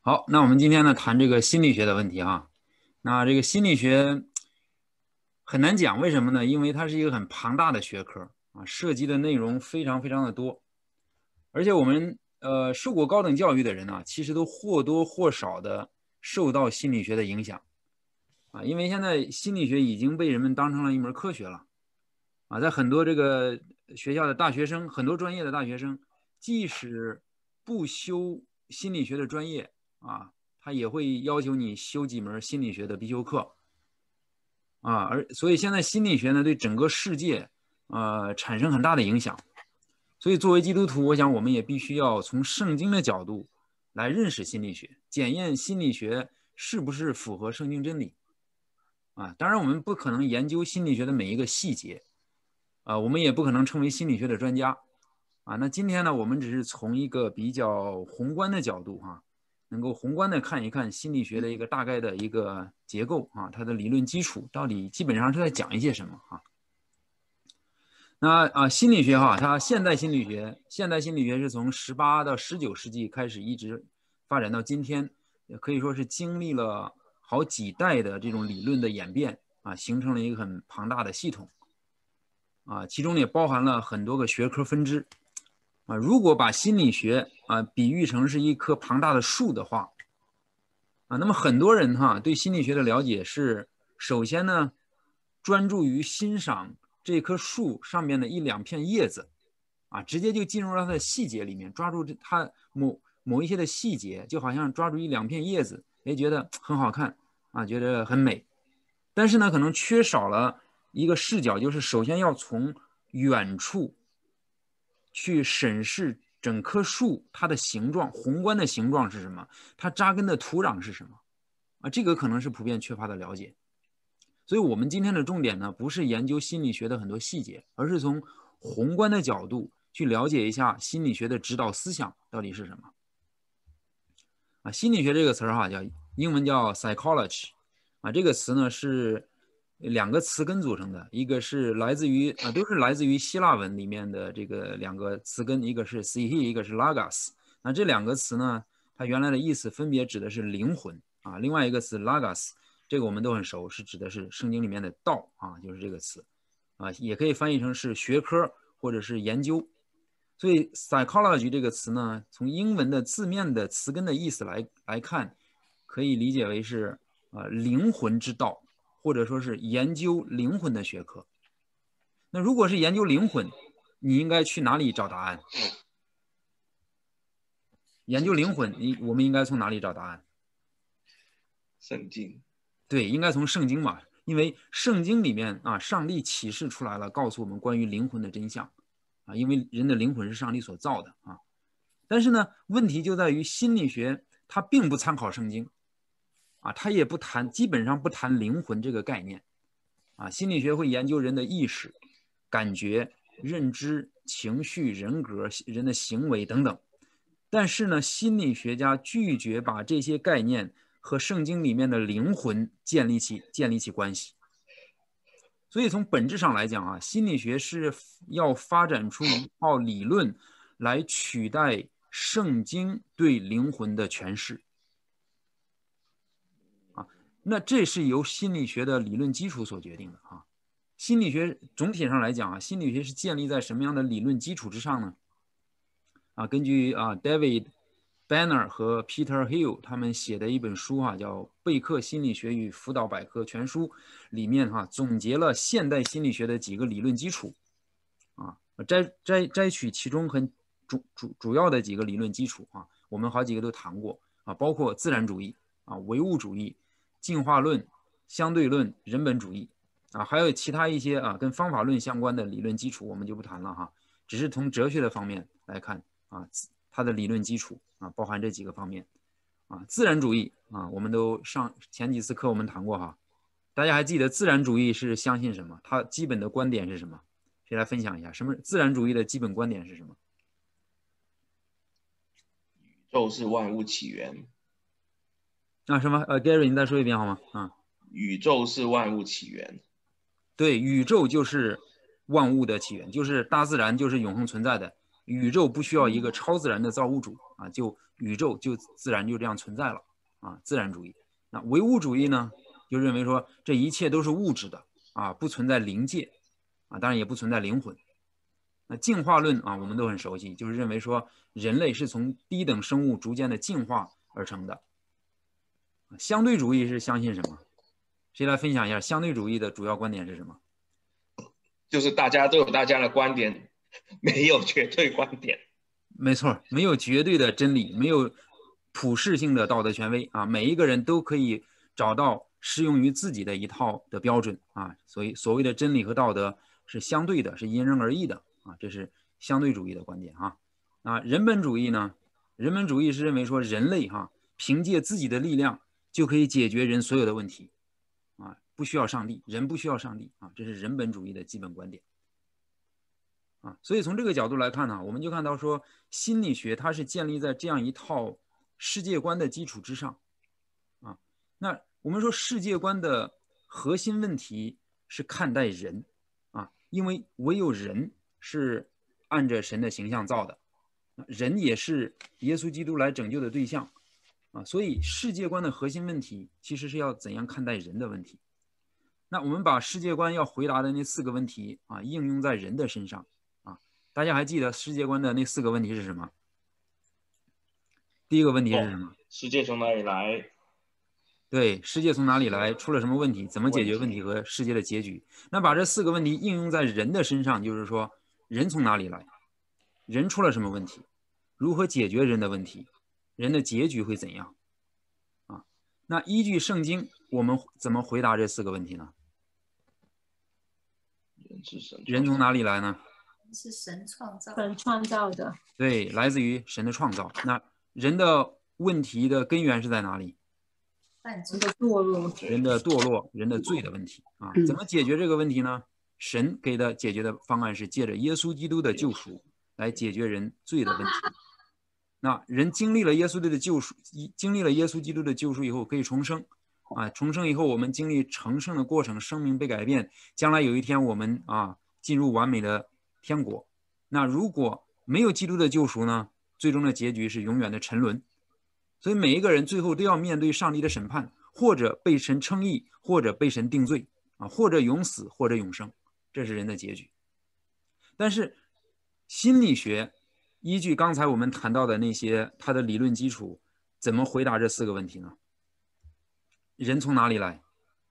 好，那我们今天呢谈这个心理学的问题哈。那这个心理学很难讲，为什么呢？因为它是一个很庞大的学科啊，涉及的内容非常非常的多，而且我们受过高等教育的人啊，其实都或多或少的受到心理学的影响啊，因为现在心理学已经被人们当成了一门科学了啊，在很多这个学校的大学生，很多专业的大学生，即使不修心理学的专业啊，他也会要求你修几门心理学的必修课啊，所以现在心理学呢对整个世界产生很大的影响。所以作为基督徒，我想我们也必须要从圣经的角度来认识心理学，检验心理学是不是符合圣经真理啊。当然，我们不可能研究心理学的每一个细节啊，我们也不可能成为心理学的专家啊。那今天呢，我们只是从一个比较宏观的角度哈，能够宏观的看一看心理学的一个大概的一个结构啊，它的理论基础到底基本上是在讲一些什么啊。那心理学哈，它现代心理学是从18到19世纪开始，一直发展到今天，也可以说是经历了好几代的这种理论的演变啊，形成了一个很庞大的系统啊，其中也包含了很多个学科分支啊。如果把心理学比喻成是一棵庞大的树的话啊，那么很多人对心理学的了解是，首先呢，专注于欣赏这棵树上面的一两片叶子啊，直接就进入到它的细节里面，抓住它某一些的细节，就好像抓住一两片叶子，哎，觉得很好看啊，觉得很美。但是呢，可能缺少了一个视角，就是首先要从远处去审视整棵树它的形状，宏观的形状是什么，它扎根的土壤是什么啊，这个可能是普遍缺乏的了解。所以我们今天的重点呢，不是研究心理学的很多细节，而是从宏观的角度去了解一下心理学的指导思想到底是什么啊。心理学这个词儿叫英文叫 psychology 啊，这个词呢是两个词根组成的，一个是来自于都是来自于希腊文里面的这个两个词根，一个是 psyche，一个是 logos。那这两个词呢，它原来的意思分别指的是灵魂啊，另外一个词 logos，这个我们都很熟，是指的是圣经里面的道啊，就是这个词啊，也可以翻译成是学科或者是研究。所以 psychology 这个词呢，从英文的字面的词根的意思来看，可以理解为是灵魂之道，或者说是研究灵魂的学科。那如果是研究灵魂，你应该去哪里找答案？研究灵魂，我们应该从哪里找答案？ 圣经。 对，应该从圣经嘛，因为圣经里面上帝启示出来了，告诉我们关于灵魂的真相啊，因为人的灵魂是上帝所造的啊。但是呢，问题就在于心理学它并不参考圣经啊，它也不谈，基本上不谈灵魂这个概念啊。心理学会研究人的意识、感觉、认知、情绪、人格、人的行为等等。但是呢，心理学家拒绝把这些概念和圣经里面的灵魂建立起关系。所以从本质上来讲心理学是要发展出一套理论来取代圣经对灵魂的诠释啊。那这是由心理学的理论基础所决定的啊。心理学总体上来讲心理学是建立在什么样的理论基础之上呢？根据David Banner 和 Peter Hill 他们写的一本书叫《贝克心理学与辅导百科全书》，里面总结了现代心理学的几个理论基础摘取其中很主要的几个理论基础我们好几个都谈过包括自然主义唯物主义、进化论、相对论、人本主义还有其他一些跟方法论相关的理论基础，我们就不谈了只是从哲学的方面来看它的理论基础包含这几个方面自然主义我们都前几次课我们谈过大家还记得自然主义是相信什么？它基本的观点是什么？谁来分享一下？什么自然主义的基本观点是什么？ 宇宙是万物起源。 什么？Gary，你再说一遍好吗？ 宇宙是万物起源。 对，宇宙就是万物的起源，就是大自然就是永恒存在的。 宇宙不需要一个超自然的造物主啊，宇宙就自然就这样存在了啊，自然主义。那唯物主义呢，就认为说这一切都是物质的啊，不存在灵界啊，当然也不存在灵魂。那进化论啊，我们都很熟悉，就是认为说人类是从低等生物逐渐的进化而成的。相对主义是相信什么？谁来分享一下相对主义的主要观点是什么？ 就是大家都有大家的观点，没有绝对观点。 没错，没有绝对的真理，没有普世性的道德权威啊，每一个人都可以找到适用于自己的一套的标准啊，所以所谓的真理和道德是相对的，是因人而异的啊，这是相对主义的观点啊。啊，人本主义呢？人本主义是认为说人类凭借自己的力量就可以解决人所有的问题啊，不需要上帝，人不需要上帝啊，这是人本主义的基本观点。所以从这个角度来看呢，我们就看到说心理学它是建立在这样一套世界观的基础之上啊。那我们说世界观的核心问题是看待人啊，因为唯有人是按着神的形象造的，人也是耶稣基督来拯救的对象啊，所以世界观的核心问题其实是要怎样看待人的问题。那我们把世界观要回答的那4个问题啊，应用在人的身上啊。大家还记得世界观的那4个问题是什么？第一个问题是什么？ 世界从哪里来？ 对，世界从哪里来？出了什么问题？怎么解决问题和世界的结局？那把这4个问题应用在人的身上，就是说人从哪里来？人出了什么问题？如何解决人的问题？人的结局会怎样？啊，那依据圣经，我们怎么回答这4个问题呢？人从哪里来呢？ 是神创造， 神创造的。 对，来自于神的创造。那人的问题的根源是在哪里？ 人的堕落， 人的堕落，人的罪的问题啊。怎么解决这个问题呢？神给的解决的方案是借着耶稣基督的救赎来解决人罪的问题。那人经历了耶稣的救赎，经历了耶稣基督的救赎以后，可以重生啊。重生以后，我们经历成圣的过程，生命被改变，将来有一天我们进入完美的天国。那如果没有基督的救赎呢？最终的结局是永远的沉沦。所以每一个人最后都要面对上帝的审判，或者被神称义，或者被神定罪啊，或者永死，或者永生，这是人的结局。但是心理学依据刚才我们谈到的那些它的理论基础，怎么回答这4个问题呢？人从哪里来？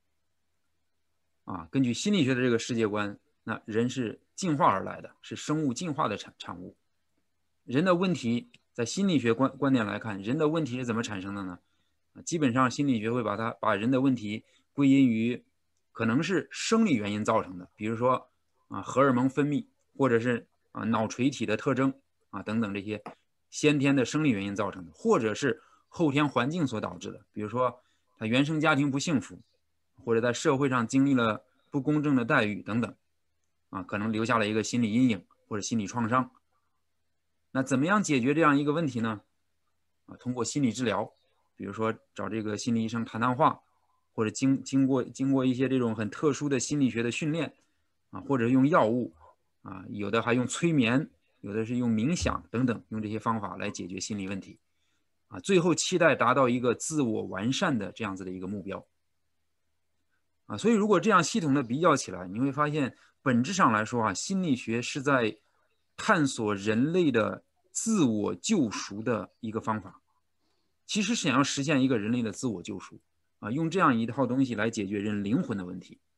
根据心理学的这个世界观，那人是进化而来的，是生物进化的产物。人的问题在心理学观点来看，人的问题是怎么产生的呢？基本上心理学会把人的问题归因于可能是生理原因造成的，比如说荷尔蒙分泌，或者是脑垂体的特征等等这些先天的生理原因造成的，或者是后天环境所导致的，比如说他原生家庭不幸福，或者在社会上经历了不公正的待遇等等可能留下了一个心理阴影或者心理创伤。那怎么样解决这样一个问题呢？通过心理治疗，比如说找这个心理医生谈话，或者经过一些这种很特殊的心理学的训练或者用药物有的还用催眠，有的是用冥想等等，用这些方法来解决心理问题最后期待达到一个自我完善的这样子的一个目标所以如果这样系统的比较起来，你会发现本质上来说心理学是在探索人类的自我救赎的一个方法，其实想要实现一个人类的自我救赎用这样一套东西来解决人灵魂的问题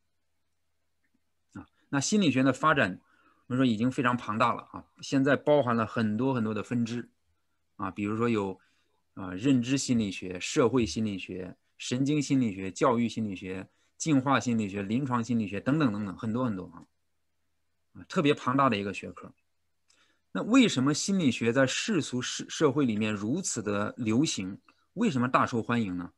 那心理学的发展我们说已经非常庞大了现在包含了很多很多的分支比如说有认知心理学、社会心理学、神经心理学、教育心理学、进化心理学、临床心理学等等等等，很多很多特别庞大的一个学科。那为什么心理学在世俗社会里面如此的流行？为什么大受欢迎呢？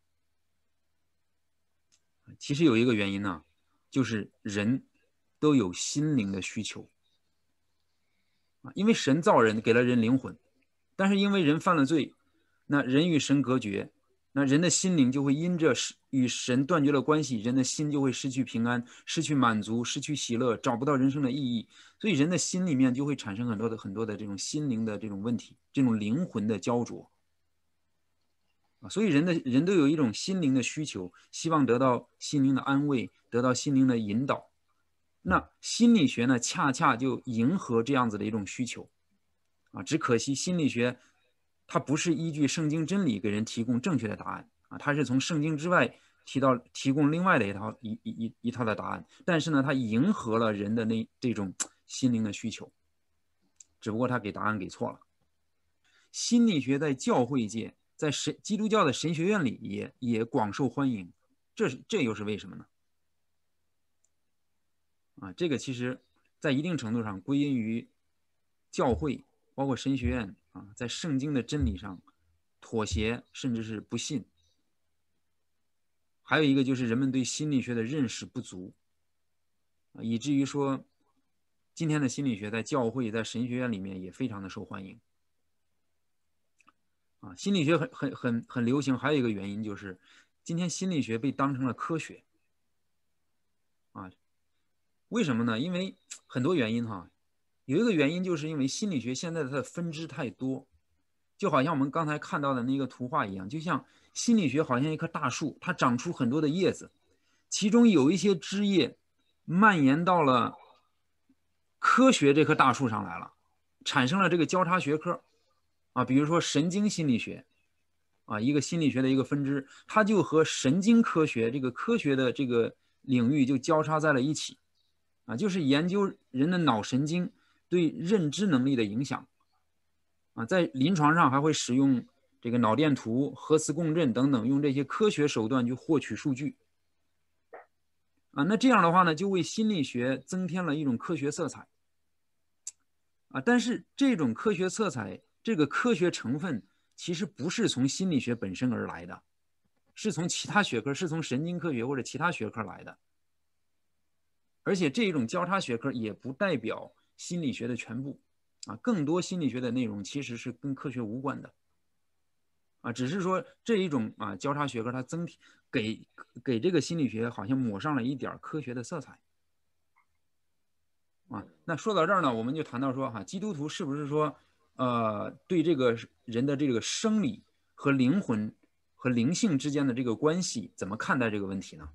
其实有一个原因呢，就是人都有心灵的需求因为神造人给了人灵魂，但是因为人犯了罪，那人与神隔绝， 那人的心灵就会因着与神断绝了关系，人的心就会失去平安，失去满足，失去喜乐，找不到人生的意义。所以人的心里面就会产生很多的这种心灵的这种问题，这种灵魂的焦灼。所以人都有一种心灵的需求，希望得到心灵的安慰，得到心灵的引导。那心理学呢，恰恰就迎合这样子的一种需求。只可惜心理学它不是依据圣经真理给人提供正确的答案它是从圣经之外提供另外的一套的答案，但是呢，它迎合了人的这种心灵的需求，只不过它给答案给错了。心理学在教会界，在基督教的神学院里也广受欢迎，这又是为什么呢？这个其实在一定程度上归因于教会包括神学院在圣经的真理上妥协，甚至是不信。还有一个就是人们对心理学的认识不足以至于说今天的心理学在教会在神学院里面也非常的受欢迎心理学很流行。还有一个原因就是今天心理学被当成了科学为什么呢？因为很多原因有一个原因就是因为心理学现在的分支太多，就好像我们刚才看到的那个图画一样，就像心理学好像一棵大树，它长出很多的叶子，其中有一些枝叶蔓延到了科学这棵大树上来了，产生了这个交叉学科比如说神经心理学一个心理学的一个分支，它就和神经科学这个科学的这个领域就交叉在了一起就是研究人的脑神经对认知能力的影响在临床上还会使用这个脑电图、核磁共振等等，用这些科学手段去获取数据那这样的话呢，就为心理学增添了一种科学色彩但是这种科学色彩，这个科学成分其实不是从心理学本身而来的，是从其他学科，是从神经科学或者其他学科来的。而且这种交叉学科也不代表心理学的全部更多心理学的内容其实是跟科学无关的只是说这一种交叉学科它给这个心理学好像抹上了一点科学的色彩那说到这儿呢，我们就谈到说基督徒是不是说对这个人的这个生理和灵魂和灵性之间的这个关系怎么看待这个问题呢？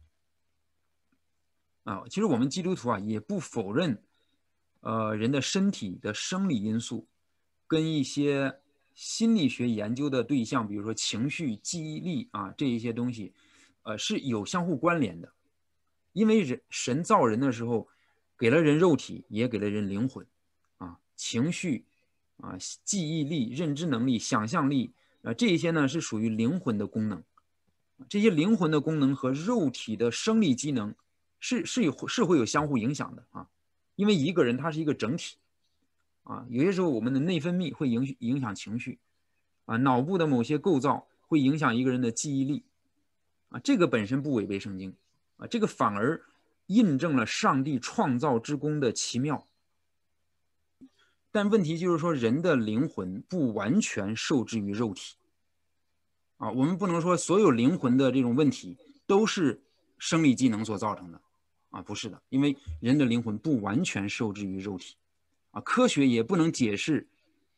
其实我们基督徒也不否认人的身体的生理因素跟一些心理学研究的对象，比如说情绪、记忆力这一些东西是有相互关联的。因为神造人的时候给了人肉体，也给了人灵魂情绪记忆力、认知能力、想象力这一些呢是属于灵魂的功能。这些灵魂的功能和肉体的生理机能是会有相互影响的因为一个人他是一个整体有些时候我们的内分泌会影响情绪脑部的某些构造会影响一个人的记忆力这个本身不违背圣经这个反而印证了上帝创造之功的奇妙。但问题就是说人的灵魂不完全受制于肉体我们不能说所有灵魂的这种问题都是生理机能所造成的不是的，因为人的灵魂不完全受制于肉体科学也不能解释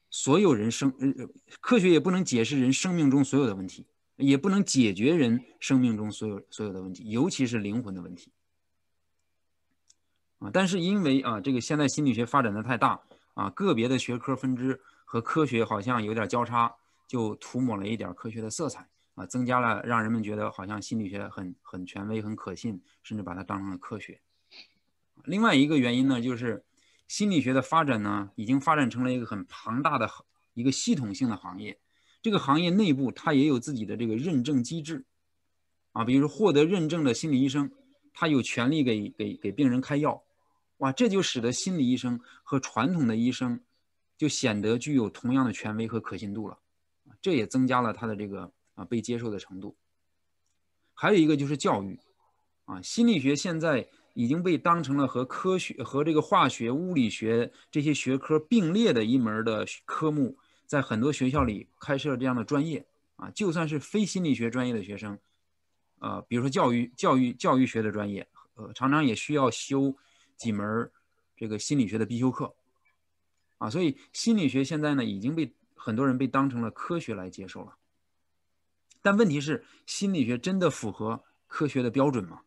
科学也不能解释人生命中所有的问题，也不能解决人生命中所有的问题，尤其是灵魂的问题但是因为这个现在心理学发展的太大个别的学科分支和科学好像有点交叉，就涂抹了一点科学的色彩增加了让人们觉得好像心理学很权威、很可信，甚至把它当成了科学。另外一个原因呢，就是心理学的发展呢，已经发展成了一个很庞大的一个系统性的行业。这个行业内部它也有自己的这个认证机制比如说获得认证的心理医生，他有权利给病人开药这就使得心理医生和传统的医生就显得具有同样的权威和可信度了这也增加了他的这个被接受的程度。还有一个就是教育心理学现在已经被当成了和科学和这个化学、物理学这些学科并列的一门的科目，在很多学校里开设这样的专业啊，就算是非心理学专业的学生，比如说教育学的专业，常常也需要修几门这个心理学的必修课，啊，所以心理学现在呢已经被很多人被当成了科学来接受了。但问题是，心理学真的符合科学的标准吗？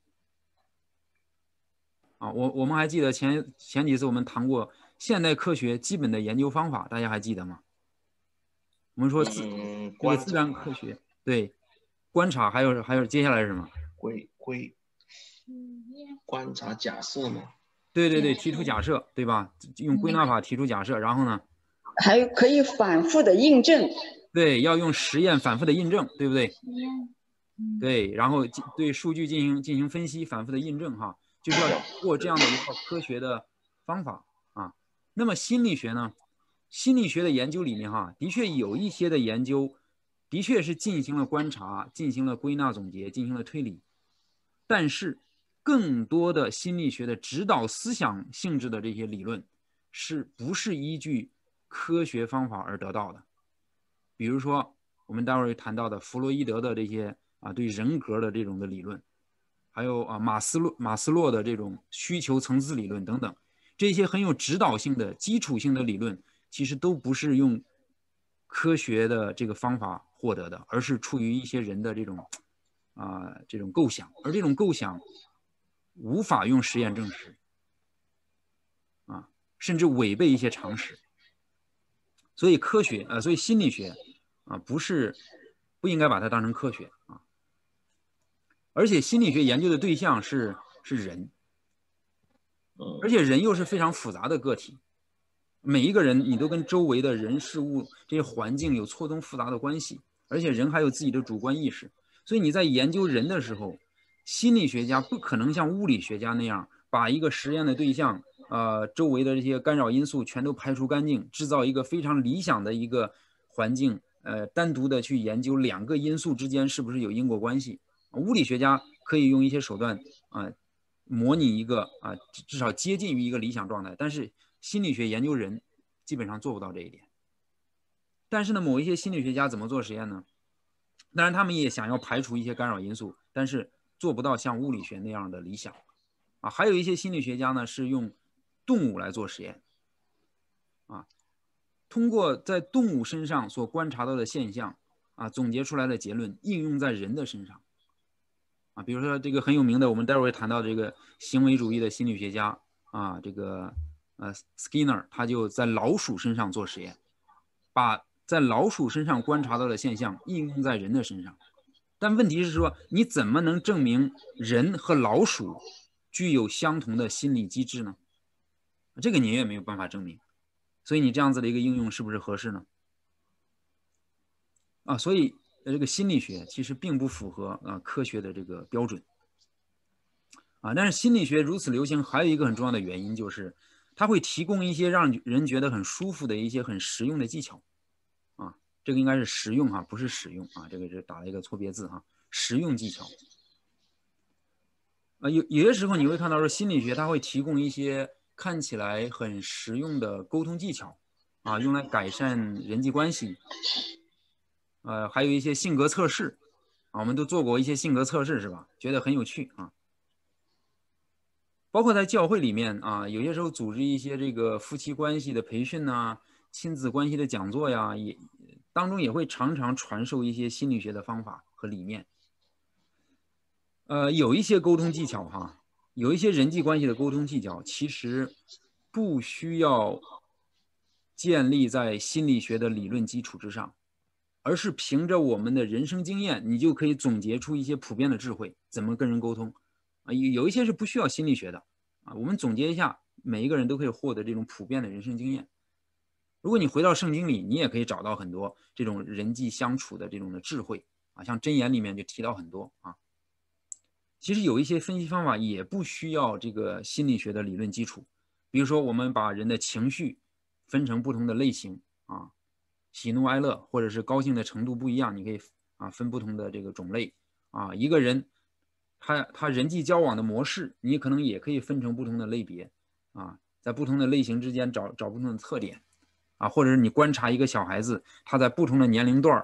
啊，我们还记得前几次我们谈过现代科学基本的研究方法，大家还记得吗？我们说这个自然科学，对，观察，还有接下来是什么？ 观察假设吗？ 对，提出假设，对吧？用归纳法提出假设，然后呢？ 还可以反复的印证。 对，要用实验反复的印证，对不对？对，然后对数据进行分析，反复的印证哈，就是要过这样的一套科学的方法啊。那么心理学呢？心理学的研究里面哈，的确有一些的研究，的确是进行了观察，进行了归纳总结，进行了推理，但是更多的心理学的指导思想性质的这些理论，是不是依据科学方法而得到的？比如说我们待会儿谈到的弗洛伊德的这些对人格的这种的理论，还有马斯洛的这种需求层次理论等等，这些很有指导性的基础性的理论，其实都不是用科学的这个方法获得的，而是出于一些人的这种构想，而这种构想无法用实验证实啊，甚至违背一些常识。所以所以心理学不应该把它当成科学啊。而且心理学研究的对象是人，而且人又是非常复杂的个体，每一个人你都跟周围的人事物这些环境有错综复杂的关系，而且人还有自己的主观意识，所以你在研究人的时候，心理学家不可能像物理学家那样把一个实验的对象周围的这些干扰因素全都排除干净，制造一个非常理想的一个环境，单独的去研究两个因素之间是不是有因果关系。物理学家可以用一些手段模拟一个至少接近于一个理想状态，但是心理学研究人基本上做不到这一点。但是呢，某一些心理学家怎么做实验呢？当然他们也想要排除一些干扰因素，但是做不到像物理学那样的理想还有一些心理学家呢是用动物来做实验通过在动物身上所观察到的现象总结出来的结论应用在人的身上比如说这个很有名的，我们待会儿会谈到这个行为主义的心理学家这个Skinner， 他就在老鼠身上做实验，把在老鼠身上观察到的现象应用在人的身上。但问题是说，你怎么能证明人和老鼠具有相同的心理机制呢？这个你也没有办法证明。所以你这样子的一个应用是不是合适呢？所以这个心理学其实并不符合科学的这个标准但是心理学如此流行，还有一个很重要的原因就是它会提供一些让人觉得很舒服的一些很实用的技巧这个应该是实用不是使用这个是打了一个错别字实用技巧有些时候你会看到说心理学它会提供一些看起来很实用的沟通技巧用来改善人际关系还有一些性格测试我们都做过一些性格测试是吧？觉得很有趣包括在教会里面有些时候组织一些这个夫妻关系的培训亲子关系的讲座呀，当中也会常常传授一些心理学的方法和理念。有一些沟通技巧有一些人际关系的沟通技巧，其实不需要建立在心理学的理论基础之上，而是凭着我们的人生经验，你就可以总结出一些普遍的智慧，怎么跟人沟通有一些是不需要心理学的我们总结一下，每一个人都可以获得这种普遍的人生经验。如果你回到圣经里，你也可以找到很多这种人际相处的这种的智慧像箴言里面就提到很多其实有一些分析方法也不需要这个心理学的理论基础，比如说我们把人的情绪分成不同的类型喜怒哀乐，或者是高兴的程度不一样，你可以分不同的这个种类一个人他人际交往的模式，你可能也可以分成不同的类别在不同的类型之间找不同的特点或者是你观察一个小孩子，他在不同的年龄段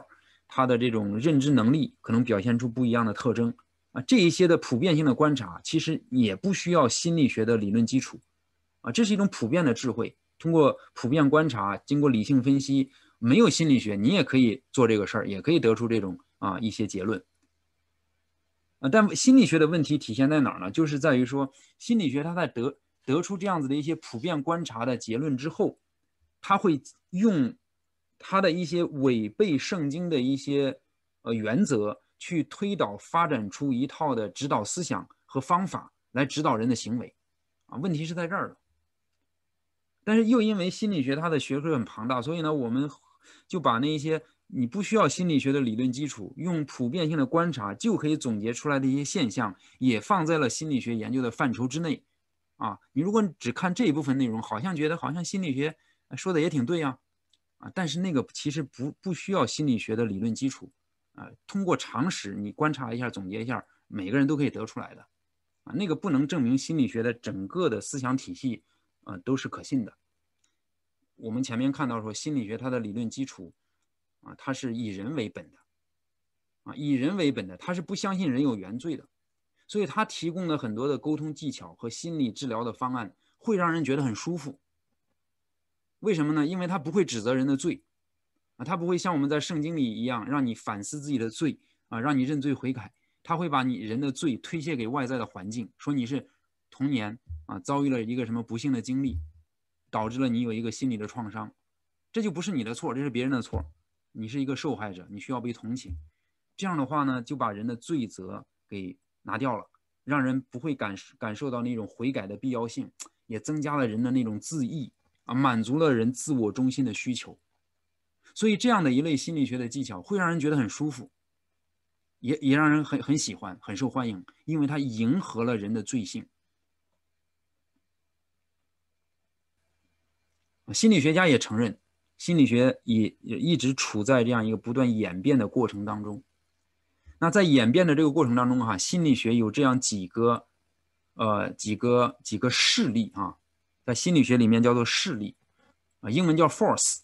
他的这种认知能力可能表现出不一样的特征啊，这一些的普遍性的观察，其实也不需要心理学的理论基础啊，这是一种普遍的智慧，通过普遍观察，经过理性分析，没有心理学，你也可以做这个事儿，也可以得出这种一些结论。但心理学的问题体现在哪儿呢？就是在于说，心理学它在得出这样子的一些普遍观察的结论之后，它会用它的一些违背圣经的一些原则，去推导发展出一套的指导思想和方法来指导人的行为啊。问题是在这儿的。但是又因为心理学它的学科很庞大，所以呢，我们就把那些你不需要心理学的理论基础，用普遍性的观察就可以总结出来的一些现象，也放在了心理学研究的范畴之内啊。你如果只看这一部分内容，好像觉得好像心理学说的也挺对啊，但是那个其实不需要心理学的理论基础啊，通过常识你观察一下，总结一下，每个人都可以得出来的啊。那个不能证明心理学的整个的思想体系都是可信的。我们前面看到说，心理学它的理论基础啊，它是以人为本的啊，以人为本的，它是不相信人有原罪的，所以它提供的很多的沟通技巧和心理治疗的方案会让人觉得很舒服。为什么呢？因为它不会指责人的罪啊，它不会像我们在圣经里一样让你反思自己的罪啊，让你认罪悔改，它会把你人的罪推卸给外在的环境，说你是童年啊遭遇了一个什么不幸的经历，导致了你有一个心理的创伤，这就不是你的错，这是别人的错，你是一个受害者，你需要被同情。这样的话呢，就把人的罪责给拿掉了，让人不会感受到那种悔改的必要性，也增加了人的那种自义啊，满足了人自我中心的需求。所以这样的一类心理学的技巧会让人觉得很舒服，也让人很喜欢，很受欢迎，因为它迎合了人的罪性。心理学家也承认，心理学也一直处在这样一个不断演变的过程当中。那在演变的这个过程当中心理学有这样几个势力啊，在心理学里面叫做势力啊，英文叫 force。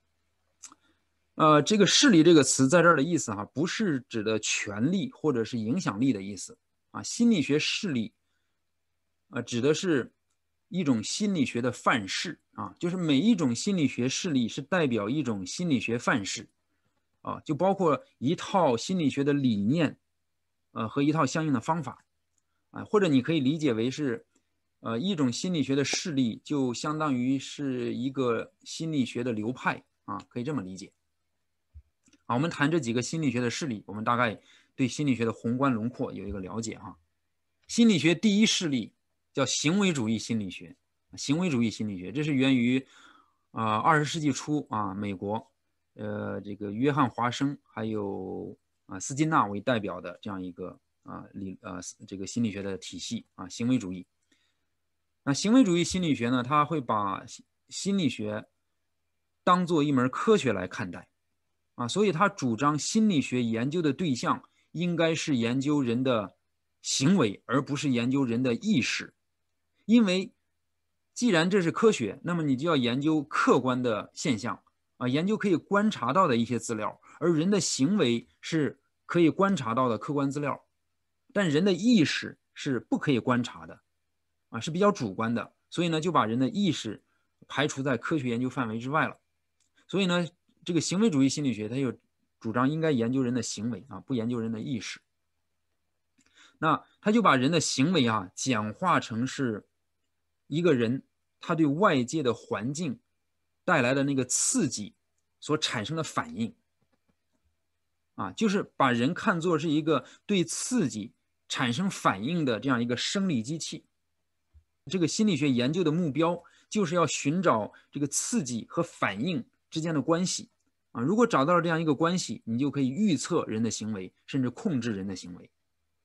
这个势力这个词在这儿的意思不是指的权力或者是影响力的意思啊。心理学势力指的是一种心理学的范式啊，就是每一种心理学势力是代表一种心理学范式啊，就包括一套心理学的理念和一套相应的方法啊，或者你可以理解为是一种心理学的势力就相当于是一个心理学的流派啊，可以这么理解。好，我们谈这几个心理学的势力，我们大概对心理学的宏观轮廓有一个了解心理学第一势力叫行为主义心理学，行为主义心理学这是源于20世纪初美国这个约翰华生还有斯金纳为代表的这样一个这个心理学的体系行为主义。那行为主义心理学呢，它会把心理学当做一门科学来看待所以他主张心理学研究的对象应该是研究人的行为，而不是研究人的意识。因为既然这是科学，那么你就要研究客观的现象研究可以观察到的一些资料，而人的行为是可以观察到的客观资料，但人的意识是不可以观察的是比较主观的，所以呢就把人的意识排除在科学研究范围之外了。所以呢这个行为主义心理学它就主张应该研究人的行为不研究人的意识。那他就把人的行为简化成是一个人他对外界的环境带来的那个刺激所产生的反应就是把人看作是一个对刺激产生反应的这样一个生理机器。这个心理学研究的目标就是要寻找这个刺激和反应之间的关系如果找到了这样一个关系，你就可以预测人的行为，甚至控制人的行为。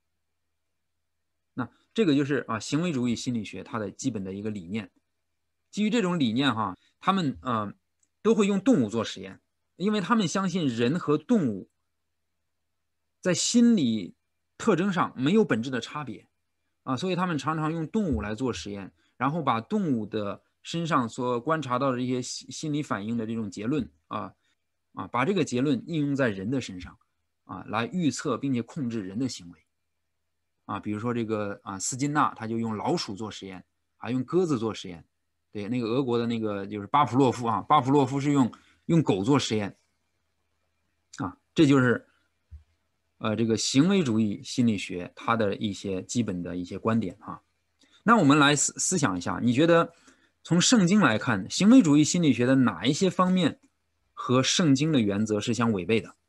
那这个就是行为主义心理学它的基本的一个理念。基于这种理念他们都会用动物做实验，因为他们相信人和动物在心理特征上没有本质的差别所以他们常常用动物来做实验，然后把动物的身上所观察到的一些心理反应的这种结论啊，把这个结论应用在人的身上啊，来预测并且控制人的行为啊。比如说这个斯金纳他就用老鼠做实验，还用鸽子做实验。对，那个俄国的那个就是巴甫洛夫啊，巴甫洛夫是用狗做实验啊，这就是这个行为主义心理学它的一些基本的一些观点哈。那我们来思想一下，你觉得从圣经来看，行为主义心理学的哪一些方面和圣经的原则是相违背的？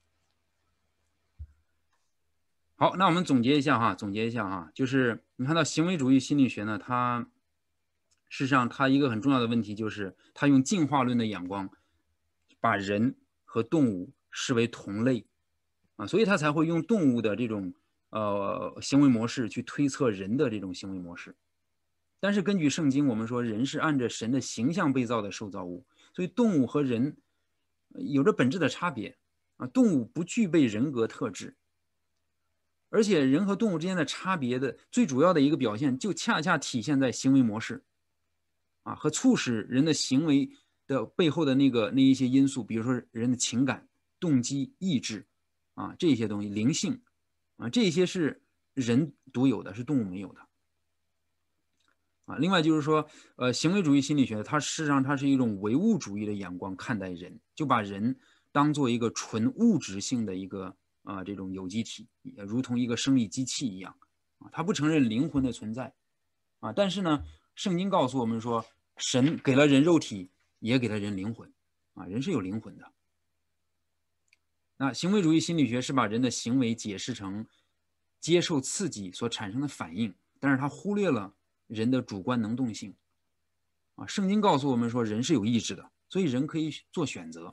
好，那我们总结一下哈，就是你看到行为主义心理学呢，它事实上它一个很重要的问题就是它用进化论的眼光把人和动物视为同类啊，所以它才会用动物的这种行为模式去推测人的这种行为模式。但是根据圣经，我们说人是按着神的形象被造的受造物，所以动物和人有着本质的差别啊，动物不具备人格特质。而且人和动物之间的差别的最主要的一个表现，就恰恰体现在行为模式啊，和促使人的行为的背后的那一些因素，比如说人的情感、动机、意志啊，这些东西，灵性啊，这些是人独有的，是动物没有的啊。另外就是说，行为主义心理学它事实上它是一种唯物主义的眼光看待人，就把人当做一个纯物质性的一个这种有机体，如同一个生理机器一样啊，它不承认灵魂的存在啊。但是呢，圣经告诉我们说，神给了人肉体，也给了人灵魂啊，人是有灵魂的。那行为主义心理学是把人的行为解释成接受刺激所产生的反应，但是它忽略了人的主观能动性啊。圣经告诉我们说，人是有意志的，所以人可以做选择。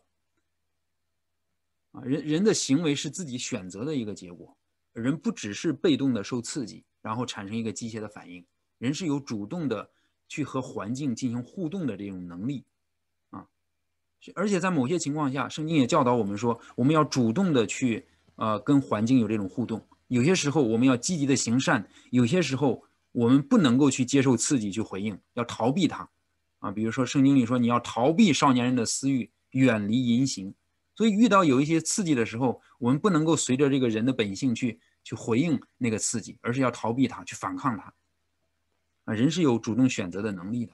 人的行为是自己选择的一个结果，人不只是被动的受刺激，然后产生一个机械的反应，人是有主动的去和环境进行互动的这种能力啊。而且在某些情况下，圣经也教导我们说，我们要主动的去跟环境有这种互动。有些时候我们要积极的行善，有些时候我们不能够去接受刺激去回应，要逃避它啊。比如说圣经里说，你要逃避少年人的私欲，远离淫行。所以遇到有一些刺激的时候，我们不能够随着这个人的本性去回应那个刺激，而是要逃避它，去反抗它啊。人是有主动选择的能力的。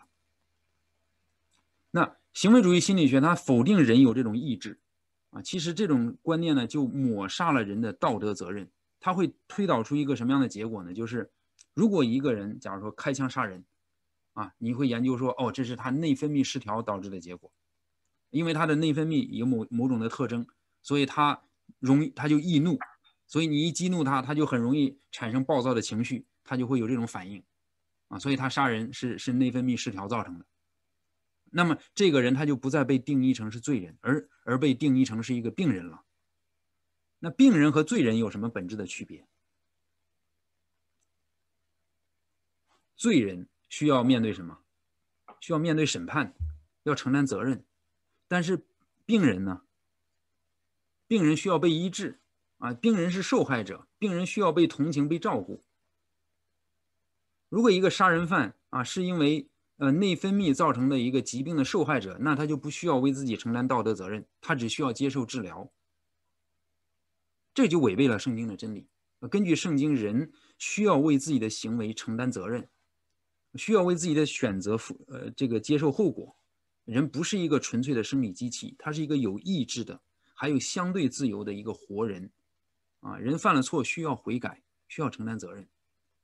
那行为主义心理学它否定人有这种意志啊，其实这种观念呢就抹杀了人的道德责任。它会推导出一个什么样的结果呢？就是如果一个人假如说开枪杀人啊，你会研究说，哦，这是他内分泌失调导致的结果。因为他的内分泌有某种的特征，所以他就易怒，所以你一激怒他，他就很容易产生暴躁的情绪，他就会有这种反应啊，所以他杀人是内分泌失调造成的。那么这个人他就不再被定义成是罪人，而被定义成是一个病人了。那病人和罪人有什么本质的区别？罪人需要面对什么？需要面对审判，要承担责任。但是病人呢？病人需要被医治啊，病人是受害者，病人需要被同情、被照顾。如果一个杀人犯啊是因为内分泌造成的一个疾病的受害者，那他就不需要为自己承担道德责任，他只需要接受治疗。这就违背了圣经的真理。根据圣经，人需要为自己的行为承担责任，需要为自己的选择这个接受后果。人不是一个纯粹的生理机器，他是一个有意志的，还有相对自由的一个活人啊。人犯了错需要悔改，需要承担责任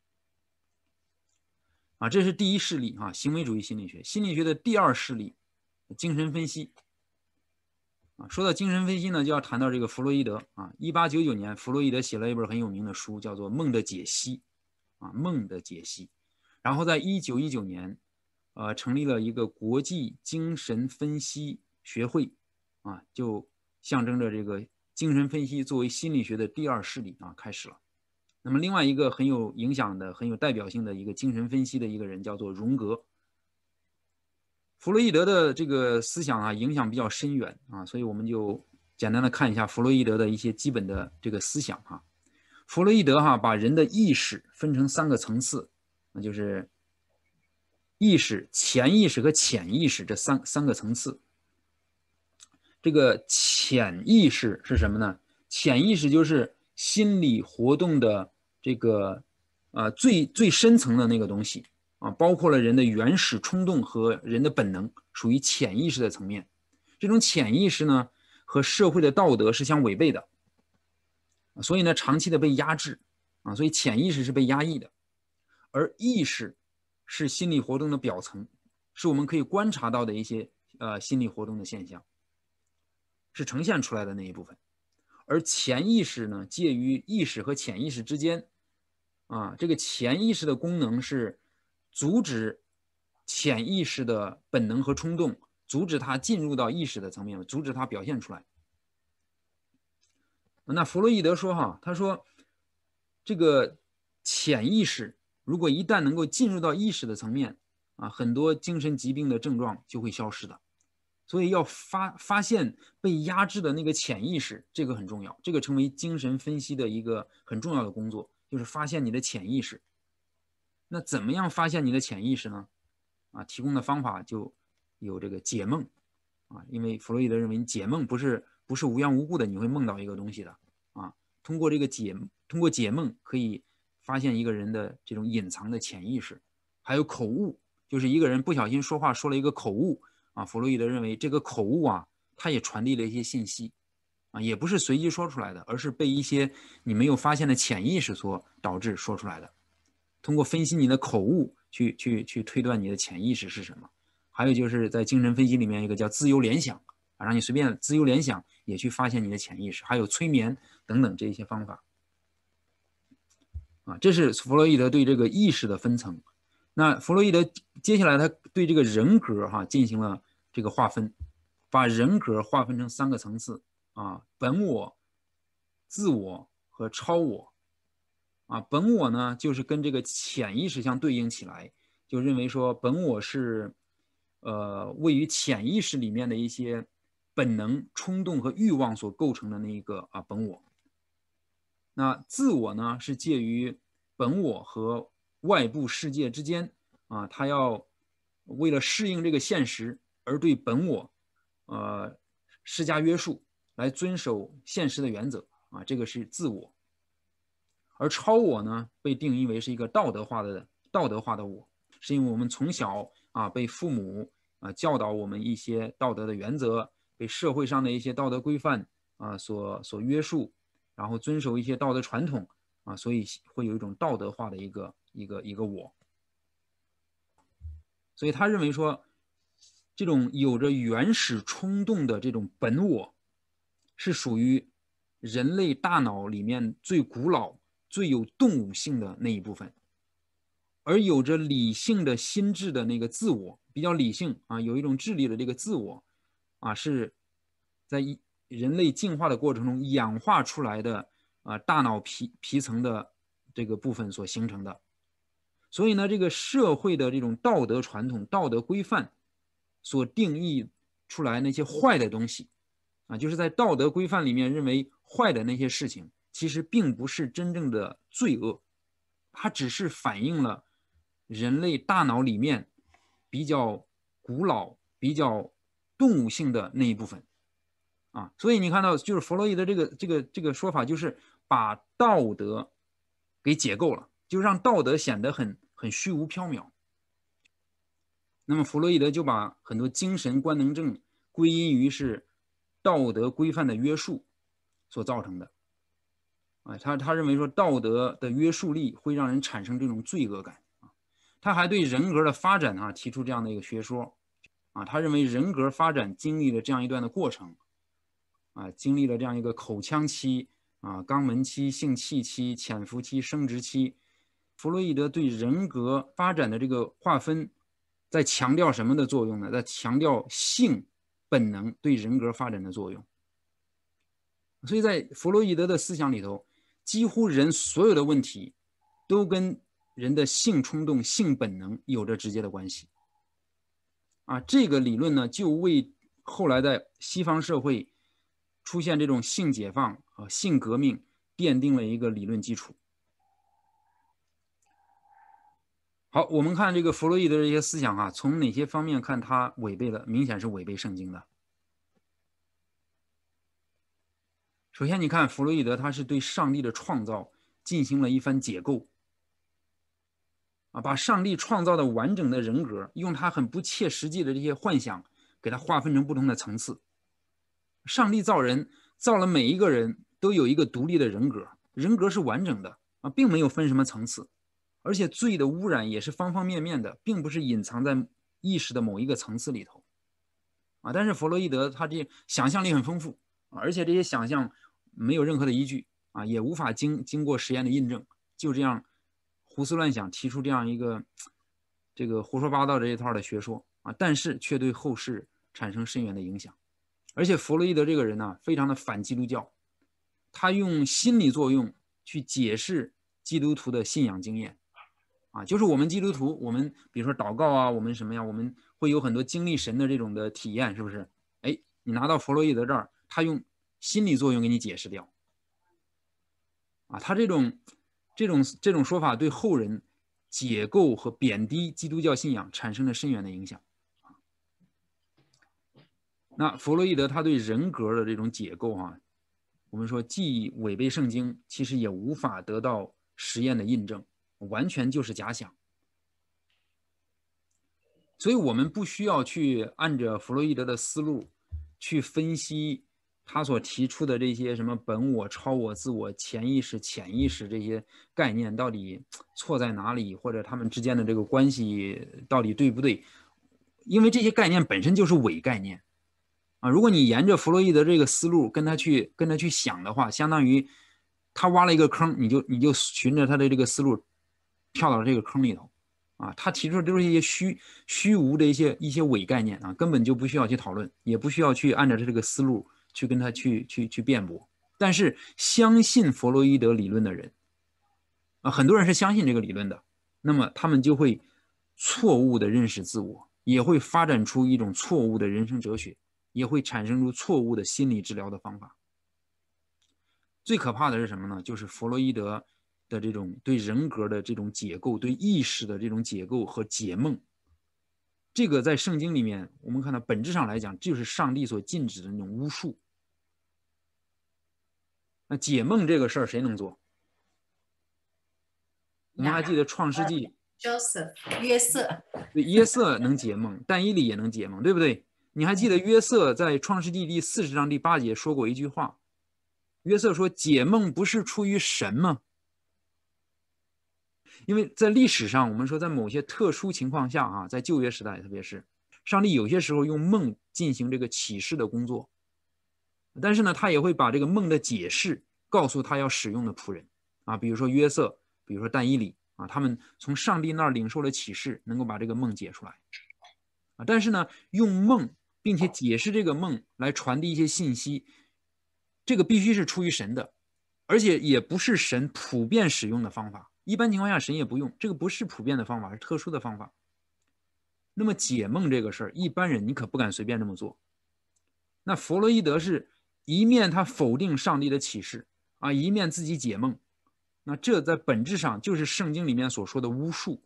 啊。这是第一势力啊，行为主义心理学。心理学的第二势力，精神分析啊。说到精神分析呢，就要谈到这个弗洛伊德啊。1899年，弗洛伊德写了一本很有名的书，叫做《梦的解析》啊，《梦的解析》。然后在1919年。成立了一个国际精神分析学会啊，就象征着这个精神分析作为心理学的第二势力啊开始了。那么另外一个很有影响的、很有代表性的一个精神分析的一个人叫做荣格。弗洛伊德的这个思想啊影响比较深远啊，所以我们就简单的看一下弗洛伊德的一些基本的这个思想哈。弗洛伊德把人的意识分成3个层次，那就是意识、潜意识和潜意识这三个层次。 这个潜意识是什么呢？潜意识就是心理活动的这个最深层的那个东西啊，包括了人的原始冲动和人的本能，属于潜意识的层面。这种潜意识呢和社会的道德是相违背的，所以呢长期的被压制啊，所以潜意识是被压抑的，而意识是心理活动的表层，是我们可以观察到的一些心理活动的现象，是呈现出来的那一部分。而潜意识呢，介于意识和潜意识之间啊，这个潜意识的功能是阻止潜意识的本能和冲动，阻止它进入到意识的层面，阻止它表现出来。那弗洛伊德说哈，他说这个潜意识如果一旦能够进入到意识的层面啊，很多精神疾病的症状就会消失的。所以要发现被压制的那个潜意识，这个很重要，这个成为精神分析的一个很重要的工作，就是发现你的潜意识。那怎么样发现你的潜意识呢？啊，提供的方法就有这个解梦啊，因为弗洛伊德认为解梦不是无缘无故的你会梦到一个东西的啊，通过解梦可以发现一个人的这种隐藏的潜意识。还有口误，就是一个人不小心说话说了一个口误啊，弗洛伊德认为这个口误啊，它也传递了一些信息啊，也不是随机说出来的，而是被一些你没有发现的潜意识所导致说出来的。通过分析你的口误去推断你的潜意识是什么。还有就是在精神分析里面一个叫自由联想啊，让你随便自由联想也去发现你的潜意识，还有催眠等等这些方法啊，这是弗洛伊德对这个意识的分层。那弗洛伊德接下来他对这个人格进行了这个划分，把人格划分成3个层次啊，本我、自我和超我啊。本我呢就是跟这个潜意识相对应起来，就认为说本我是位于潜意识里面的一些本能、冲动和欲望所构成的那一个本我。那自我呢是介于本我和外部世界之间啊，他要为了适应这个现实而对本我施加约束，来遵守现实的原则啊，这个是自我。而超我呢被定义为是一个道德化的我，是因为我们从小被父母教导我们一些道德的原则，被社会上的一些道德规范所约束，然后遵守一些道德传统啊，所以会有一种道德化的一个我。所以他认为说，这种有着原始冲动的这种本我，是属于人类大脑里面最古老、最有动物性的那一部分，而有着理性的心智的那个自我，比较理性啊，有一种智力的这个自我啊，是在人类进化的过程中演化出来的大脑皮层的这个部分所形成的。所以呢，这个社会的这种道德传统、道德规范所定义出来那些坏的东西啊，就是在道德规范里面认为坏的那些事情，其实并不是真正的罪恶，它只是反映了人类大脑里面比较古老、比较动物性的那一部分啊。所以你看到，就是弗洛伊德这个说法，就是把道德给解构了。就让道德显得很虚无缥缈。那么弗洛伊德就把很多精神官能症归因于是道德规范的约束所造成的。他认为说道德的约束力会让人产生这种罪恶感。他还对人格的发展提出这样的一个学说他认为人格发展经历了这样一段的过程经历了这样一个口腔期肛门期、性器期、潜伏期、生殖期。弗洛伊德对人格发展的这个划分，在强调什么的作用呢？在强调性本能对人格发展的作用。所以在弗洛伊德的思想里头，几乎人所有的问题都跟人的性冲动、性本能有着直接的关系。这个理论呢，就为后来在西方社会出现这种性解放和性革命奠定了一个理论基础。好，我们看这个弗洛伊德的一些思想从哪些方面看他违背了，明显是违背圣经的。 首先，你看弗洛伊德他是对上帝的创造进行了一番解构，把上帝创造的完整的人格，用他很不切实际的这些幻想，给他划分成不同的层次。上帝造人，造了每一个人都有一个独立的人格，人格是完整的并没有分什么层次，而且罪的污染也是方方面面的，并不是隐藏在意识的某一个层次里头但是弗洛伊德他这想象力很丰富而且这些想象没有任何的依据也无法经过实验的印证，就这样胡思乱想提出这样一个这个胡说八道这一套的学说但是却对后世产生深远的影响。而且弗洛伊德这个人呢，非常的反基督教，他用心理作用去解释基督徒的信仰经验就是我们基督徒，我们比如说祷告我们什么呀，我们会有很多经历神的这种的体验，是不是？你拿到弗洛伊德这儿，他用心理作用给你解释掉他这种说法对后人解构和贬低基督教信仰产生了深远的影响那弗洛伊德他对人格的这种解构我们说既违背圣经，其实也无法得到实验的印证，完全就是假想。所以我们不需要去按着弗洛伊德的思路去分析他所提出的这些什么本我、超我、自我、潜意识、潜意识这些概念到底错在哪里，或者他们之间的这个关系到底对不对，因为这些概念本身就是伪概念如果你沿着弗洛伊德这个思路跟他去想的话，相当于他挖了一个坑，你就循着他的这个思路跳到这个坑里头他提出的都是一些虚无的一些伪概念根本就不需要去讨论，也不需要去按照他这个思路去跟他去辩驳。但是相信弗洛伊德理论的人很多人是相信这个理论的，那么他们就会错误的认识自我，也会发展出一种错误的人生哲学，也会产生出错误的心理治疗的方法。最可怕的是什么呢？就是弗洛伊德的这种对人格的这种解构，对意识的这种解构和解梦，这个在圣经里面我们看到本质上来讲就是上帝所禁止的那种巫术。那解梦这个事儿谁能做？我们还记得创世纪 Joseph 约瑟， 对，约瑟能解梦，但以理也能解梦，对不对？你还记得约瑟在创世纪第40章第8节说过一句话，约瑟说解梦不是出于神吗？因为在历史上我们说在某些特殊情况下在旧约时代特别是上帝有些时候用梦进行这个启示的工作，但是呢他也会把这个梦的解释告诉他要使用的仆人比如说约瑟，比如说但以理他们从上帝那儿领受了启示，能够把这个梦解出来但是呢用梦并且解释这个梦来传递一些信息，这个必须是出于神的，而且也不是神普遍使用的方法，一般情况下神也不用，这个不是普遍的方法，是特殊的方法。那么解梦这个事儿，一般人你可不敢随便这么做。那弗洛伊德是一面他否定上帝的启示一面自己解梦，那这在本质上就是圣经里面所说的巫术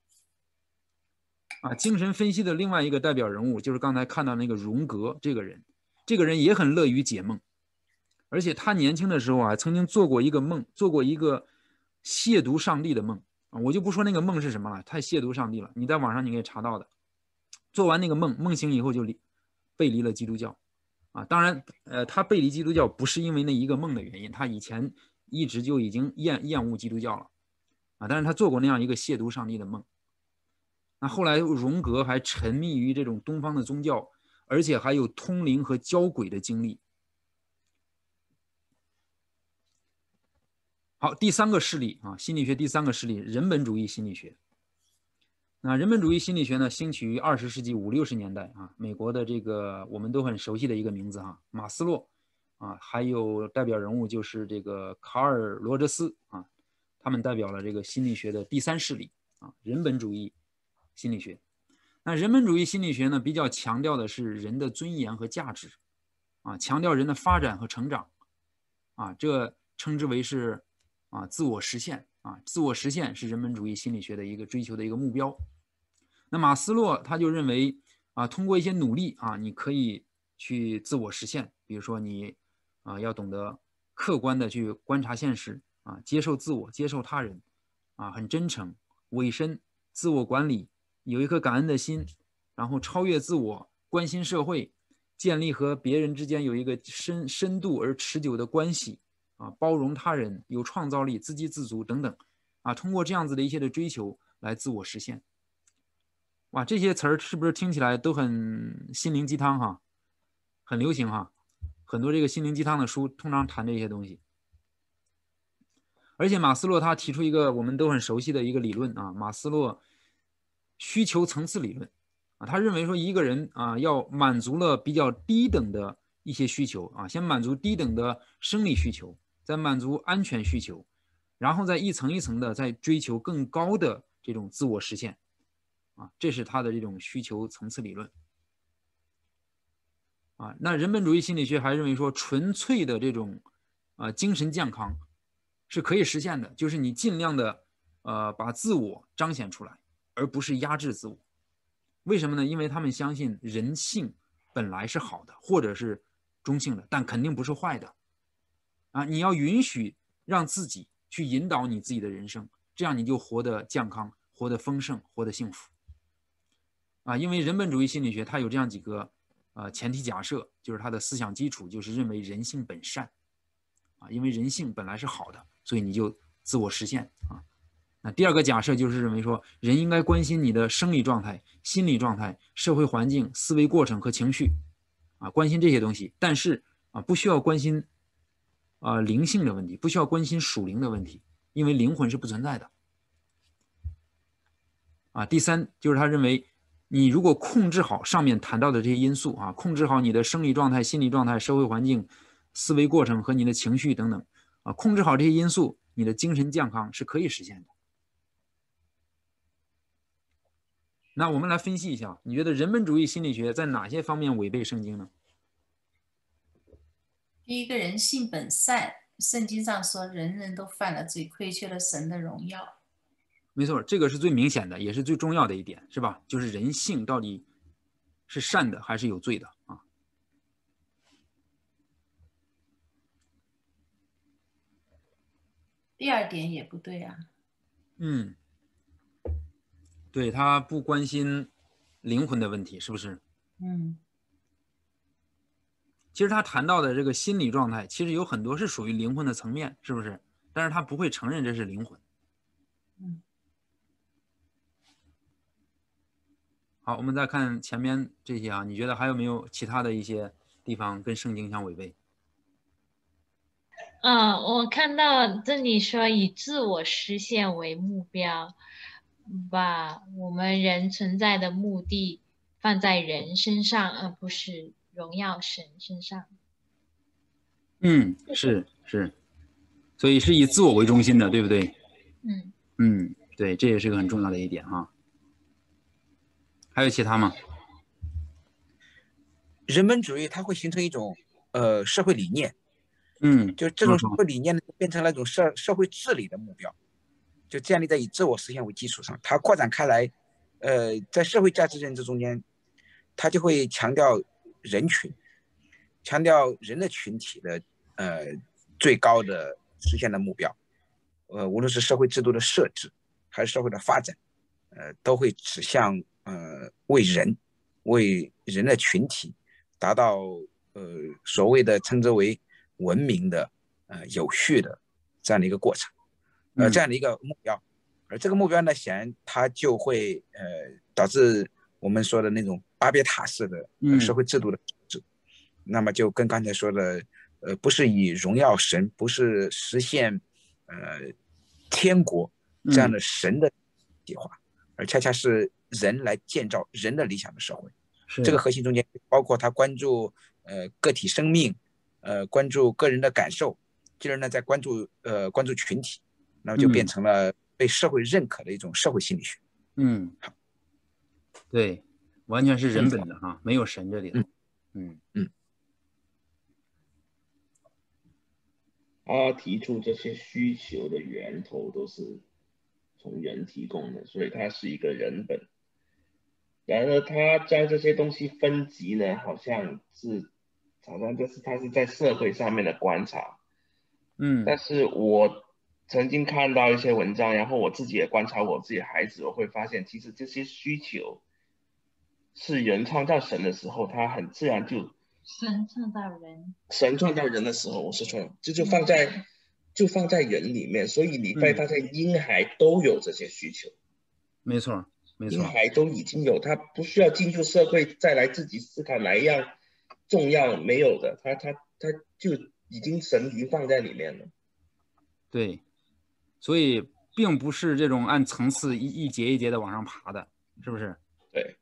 精神分析的另外一个代表人物就是刚才看到那个荣格这个人，这个人也很乐于解梦，而且他年轻的时候曾经做过一个梦，做过一个亵渎上帝的梦我就不说那个梦是什么了，太亵渎上帝了，你在网上你可以查到的。做完那个梦醒以后就背离了基督教当然他背离基督教不是因为那一个梦的原因，他以前一直就已经厌恶基督教了但是他做过那样一个亵渎上帝的梦。那后来荣格还沉迷于这种东方的宗教，而且还有通灵和交鬼的经历。好，第三个势力心理学第三个势力，人本主义心理学。那人本主义心理学呢，兴起于20世纪50、60年代美国的这个我们都很熟悉的一个名字马斯洛还有代表人物就是这个卡尔罗哲斯他们代表了这个心理学的第三势力人本主义心理学。那人本主义心理学呢，比较强调的是人的尊严和价值强调人的发展和成长这称之为是自我实现自我实现是人本主义心理学的一个追求的一个目标。那马斯洛他就认为通过一些努力你可以去自我实现，比如说你要懂得客观的去观察现实啊，接受自我，接受他人啊，很真诚，委身，自我管理，有一颗感恩的心，然后超越自我，关心社会，建立和别人之间有一个深度而持久的关系啊，包容他人，有创造力，自给自足等等啊，通过这样子的一些的追求来自我实现。哇，这些词儿是不是听起来都很心灵鸡汤哈，很流行哈？很多这个心灵鸡汤的书通常谈这些东西。而且马斯洛他提出一个我们都很熟悉的一个理论啊，马斯洛需求层次理论啊，他认为说一个人啊要满足了比较低等的一些需求啊，先满足低等的生理需求，再满足安全需求，然后再一层一层的再追求更高的这种自我实现啊，这是他的这种需求层次理论啊。那人本主义心理学还认为说纯粹的这种精神健康是可以实现的，就是你尽量的把自我彰显出来，而不是压制自我。为什么呢？因为他们相信人性本来是好的，或者是中性的，但肯定不是坏的啊！你要允许让自己去引导你自己的人生，这样你就活得健康，活得丰盛，活得幸福啊！因为人本主义心理学它有这样几个前提假设，就是它的思想基础就是认为人性本善啊，因为人性本来是好的，所以你就自我实现啊。那第二个假设就是认为说，人应该关心你的生理状态、心理状态、社会环境、思维过程和情绪啊，关心这些东西，但是啊，不需要关心灵性的问题，不需要关心属灵的问题，因为灵魂是不存在的啊。第三就是他认为，你如果控制好上面谈到的这些因素啊，控制好你的生理状态、心理状态、社会环境、思维过程和你的情绪等等啊，控制好这些因素，你的精神健康是可以实现的。那我们来分析一下，你觉得人本主义心理学在哪些方面违背圣经呢？ 第一个，人性本善，圣经上说人人都犯了罪，亏缺了神的荣耀。 没错，这个是最明显的，也是最重要的一点，是吧？就是人性到底是善的还是有罪的啊？ 第二点也不对啊。 对，他不关心灵魂的问题，是不是？其实他谈到的这个心理状态，其实有很多是属于灵魂的层面，是不是？但是他不会承认这是灵魂。好，我们再看前面这些啊，你觉得还有没有其他的一些地方跟圣经相违背？ 我看到这里说以自我实现为目标，把我们人存在的目的放在人身上，而不是荣耀神身上。 是，所以是以自我为中心的，对不对？对，这也是个很重要的一点啊。还有其他吗？ 人本主义它会形成一种社会理念，就这种社会理念呢，变成了一种社会治理的目标，就建立在以自我实现为基础上，它扩展开来，在社会价值认知中间，它就会强调人群，强调人的群体的最高的实现的目标，无论是社会制度的设置还是社会的发展，都会指向为人的群体达到所谓的称之为文明的有序的这样的一个过程，这样的一个目标，而这个目标呢，显然它就会导致我们说的那种巴别塔式的社会制度的制，那么就跟刚才说的不是以荣耀神，不是实现天国这样的神的计划，而恰恰是人来建造人的理想的社会。这个核心中间包括他关注个体生命，关注个人的感受，进而呢再关注群体，那么就变成了被社会认可的一种社会心理学。 对，完全是人本的哈，没有神这里头。 他提出这些需求的源头都是从人提供的，所以它是一个人本。然而他将这些东西分级呢，好像就是他是在社会上面的观察， 但是我曾经看到一些文章，然后我自己也观察我自己的孩子，我会发现其实这些需求是人创造神的时候，他很自然就神创造人， 神创造人的时候，我是说就放在人里面，所以你会发现婴孩都有这些需求。 没错，没错， 婴孩都已经有，他不需要进入社会再来自己思考哪一样重要，没有的，他就已经神已经放在里面了。 对，所以并不是这种按层次一节一节的往上爬的，是不是？ 对。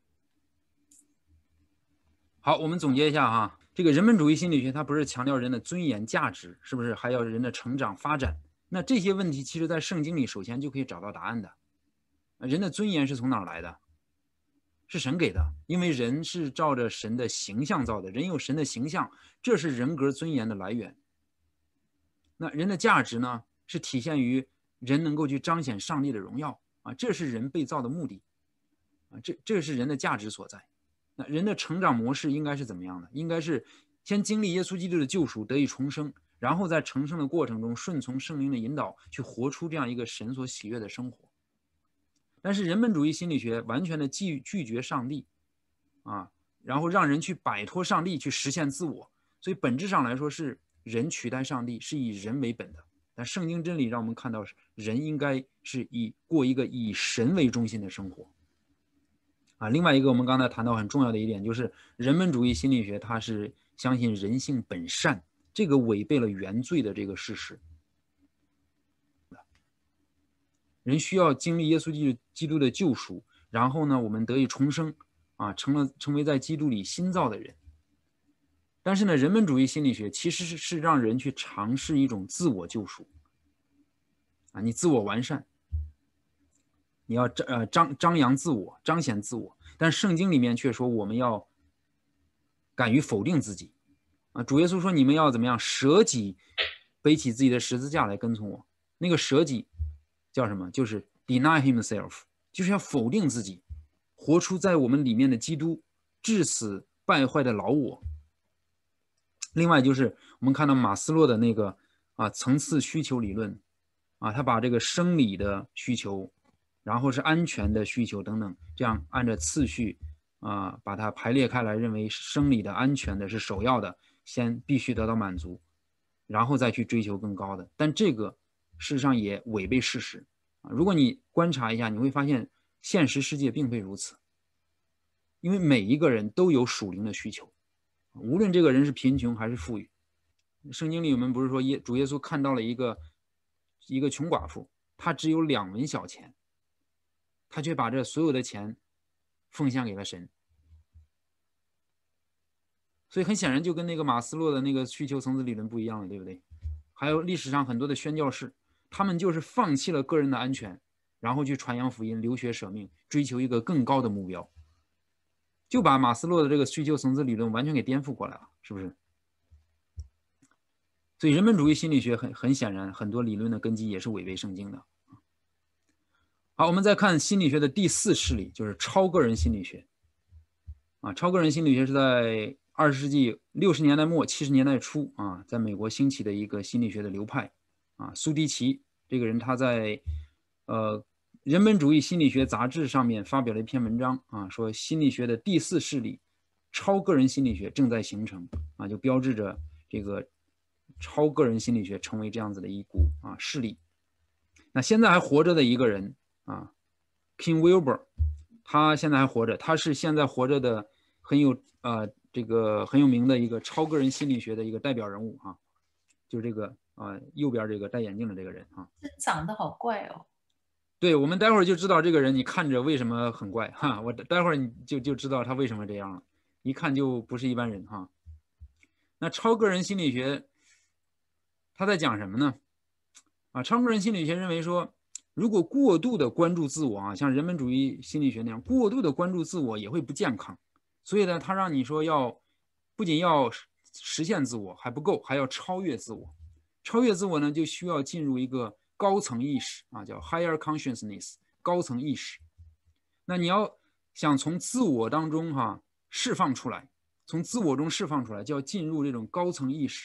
好，我们总结一下哈，这个人本主义心理学它不是强调人的尊严价值，是不是？还要人的成长发展。那这些问题其实在圣经里首先就可以找到答案的。人的尊严是从哪儿来的？是神给的，因为人是照着神的形象造的，人有神的形象，这是人格尊严的来源。那人的价值呢，是体现于人能够去彰显上帝的荣耀啊，这是人被造的目的啊，这是人的价值所在。那人的成长模式应该是怎么样的？应该是先经历耶稣基督的救赎，得以重生，然后在重生的过程中顺从圣灵的引导，去活出这样一个神所喜悦的生活。但是人本主义心理学完全的拒绝上帝啊，然后让人去摆脱上帝，去实现自我，所以本质上来说是人取代上帝，是以人为本的。但圣经真理让我们看到，人应该是过一个以神为中心的生活啊。另外一个我们刚才谈到很重要的一点，就是人本主义心理学它是相信人性本善，这个违背了原罪的这个事实。人需要经历耶稣基督的救赎，然后呢，我们得以重生啊，成为在基督里新造的人。但是呢，人本主义心理学其实是让人去尝试一种自我救赎啊，你自我完善，你要张扬自我，彰显自我。但圣经里面却说我们要敢于否定自己啊。主耶稣说你们要怎么样？舍己，背起自己的十字架来跟从我。那个舍己叫什么？就是 deny himself， 就是要否定自己，活出在我们里面的基督，致死败坏的老我。另外就是我们看到马斯洛的那个层次需求理论啊，他把这个生理的需求，然后是安全的需求等等，这样按照次序把它排列开来，认为生理的安全的是首要的，先必须得到满足，然后再去追求更高的。但这个事实上也违背事实啊！如果你观察一下，你会发现现实世界并非如此，因为每一个人都有属灵的需求，无论这个人是贫穷还是富裕。圣经里我们不是说主耶稣看到了一个穷寡妇，她只有2文小钱，她却把这所有的钱奉献给了神。所以很显然就跟那个马斯洛的那个需求层次理论不一样了，对不对？还有历史上很多的宣教士，他们就是放弃了个人的安全，然后去传扬福音，流血舍命，追求一个更高的目标，就把马斯洛的这个需求层次理论完全给颠覆过来了，是不是？所以人本主义心理学很显然，很多理论的根基也是违背圣经的。好，我们再看心理学的第4势力，就是超个人心理学。超个人心理学是在20世纪60年代末70年代初在美国兴起的一个心理学的流派苏迪奇这个人他在人本主义心理学杂志上面发表了一篇文章说心理学的第4势力超个人心理学正在形成就标志着这个超个人心理学成为这样子的一股势力。那现在还活着的一个人King Wilber， 他现在还活着，他是现在活着的很有名的一个超个人心理学的一个代表人物就是这个右边这个戴眼镜的这个人长得好怪哦。 对，我们待会儿就知道这个人你看着为什么很怪我待会儿你就知道他为什么这样了，一看就不是一般人那超个人心理学他在讲什么呢？超个人心理学认为说，如果过度的关注自我像人本主义心理学那样过度的关注自我也会不健康。所以呢，他让你说不仅要实现自我还不够，还要超越自我。超越自我呢，就需要进入一个高层意识叫 higher consciousness， 高层意识。那你要想从自我当中释放出来，从自我中释放出来，就要进入这种高层意识。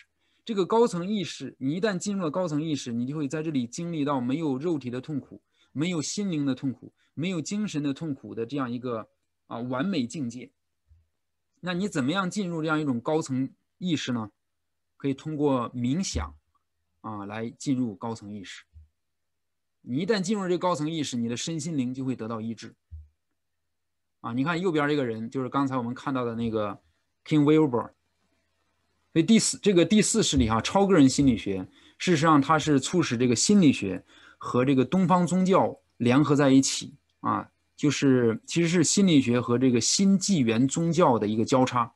这个高层意识，你一旦进入了高层意识，你就会在这里经历到没有肉体的痛苦，没有心灵的痛苦，没有精神的痛苦的这样一个完美境界。那你怎么样进入这样一种高层意识呢？可以通过冥想来进入高层意识。你一旦进入这个高层意识，你的身心灵就会得到医治。你看右边这个人就是刚才我们看到的那个 King Wilber。所以这个第四势力超个人心理学，事实上它是促使这个心理学和这个东方宗教联合在一起就是其实是心理学和这个新纪元宗教的一个交叉。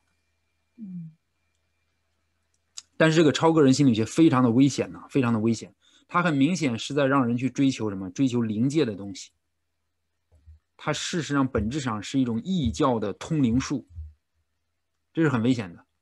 但是这个超个人心理学非常的危险非常的危险。它很明显是在让人去追求什么？追求灵界的东西。它事实上本质上是一种异教的通灵术，这是很危险的。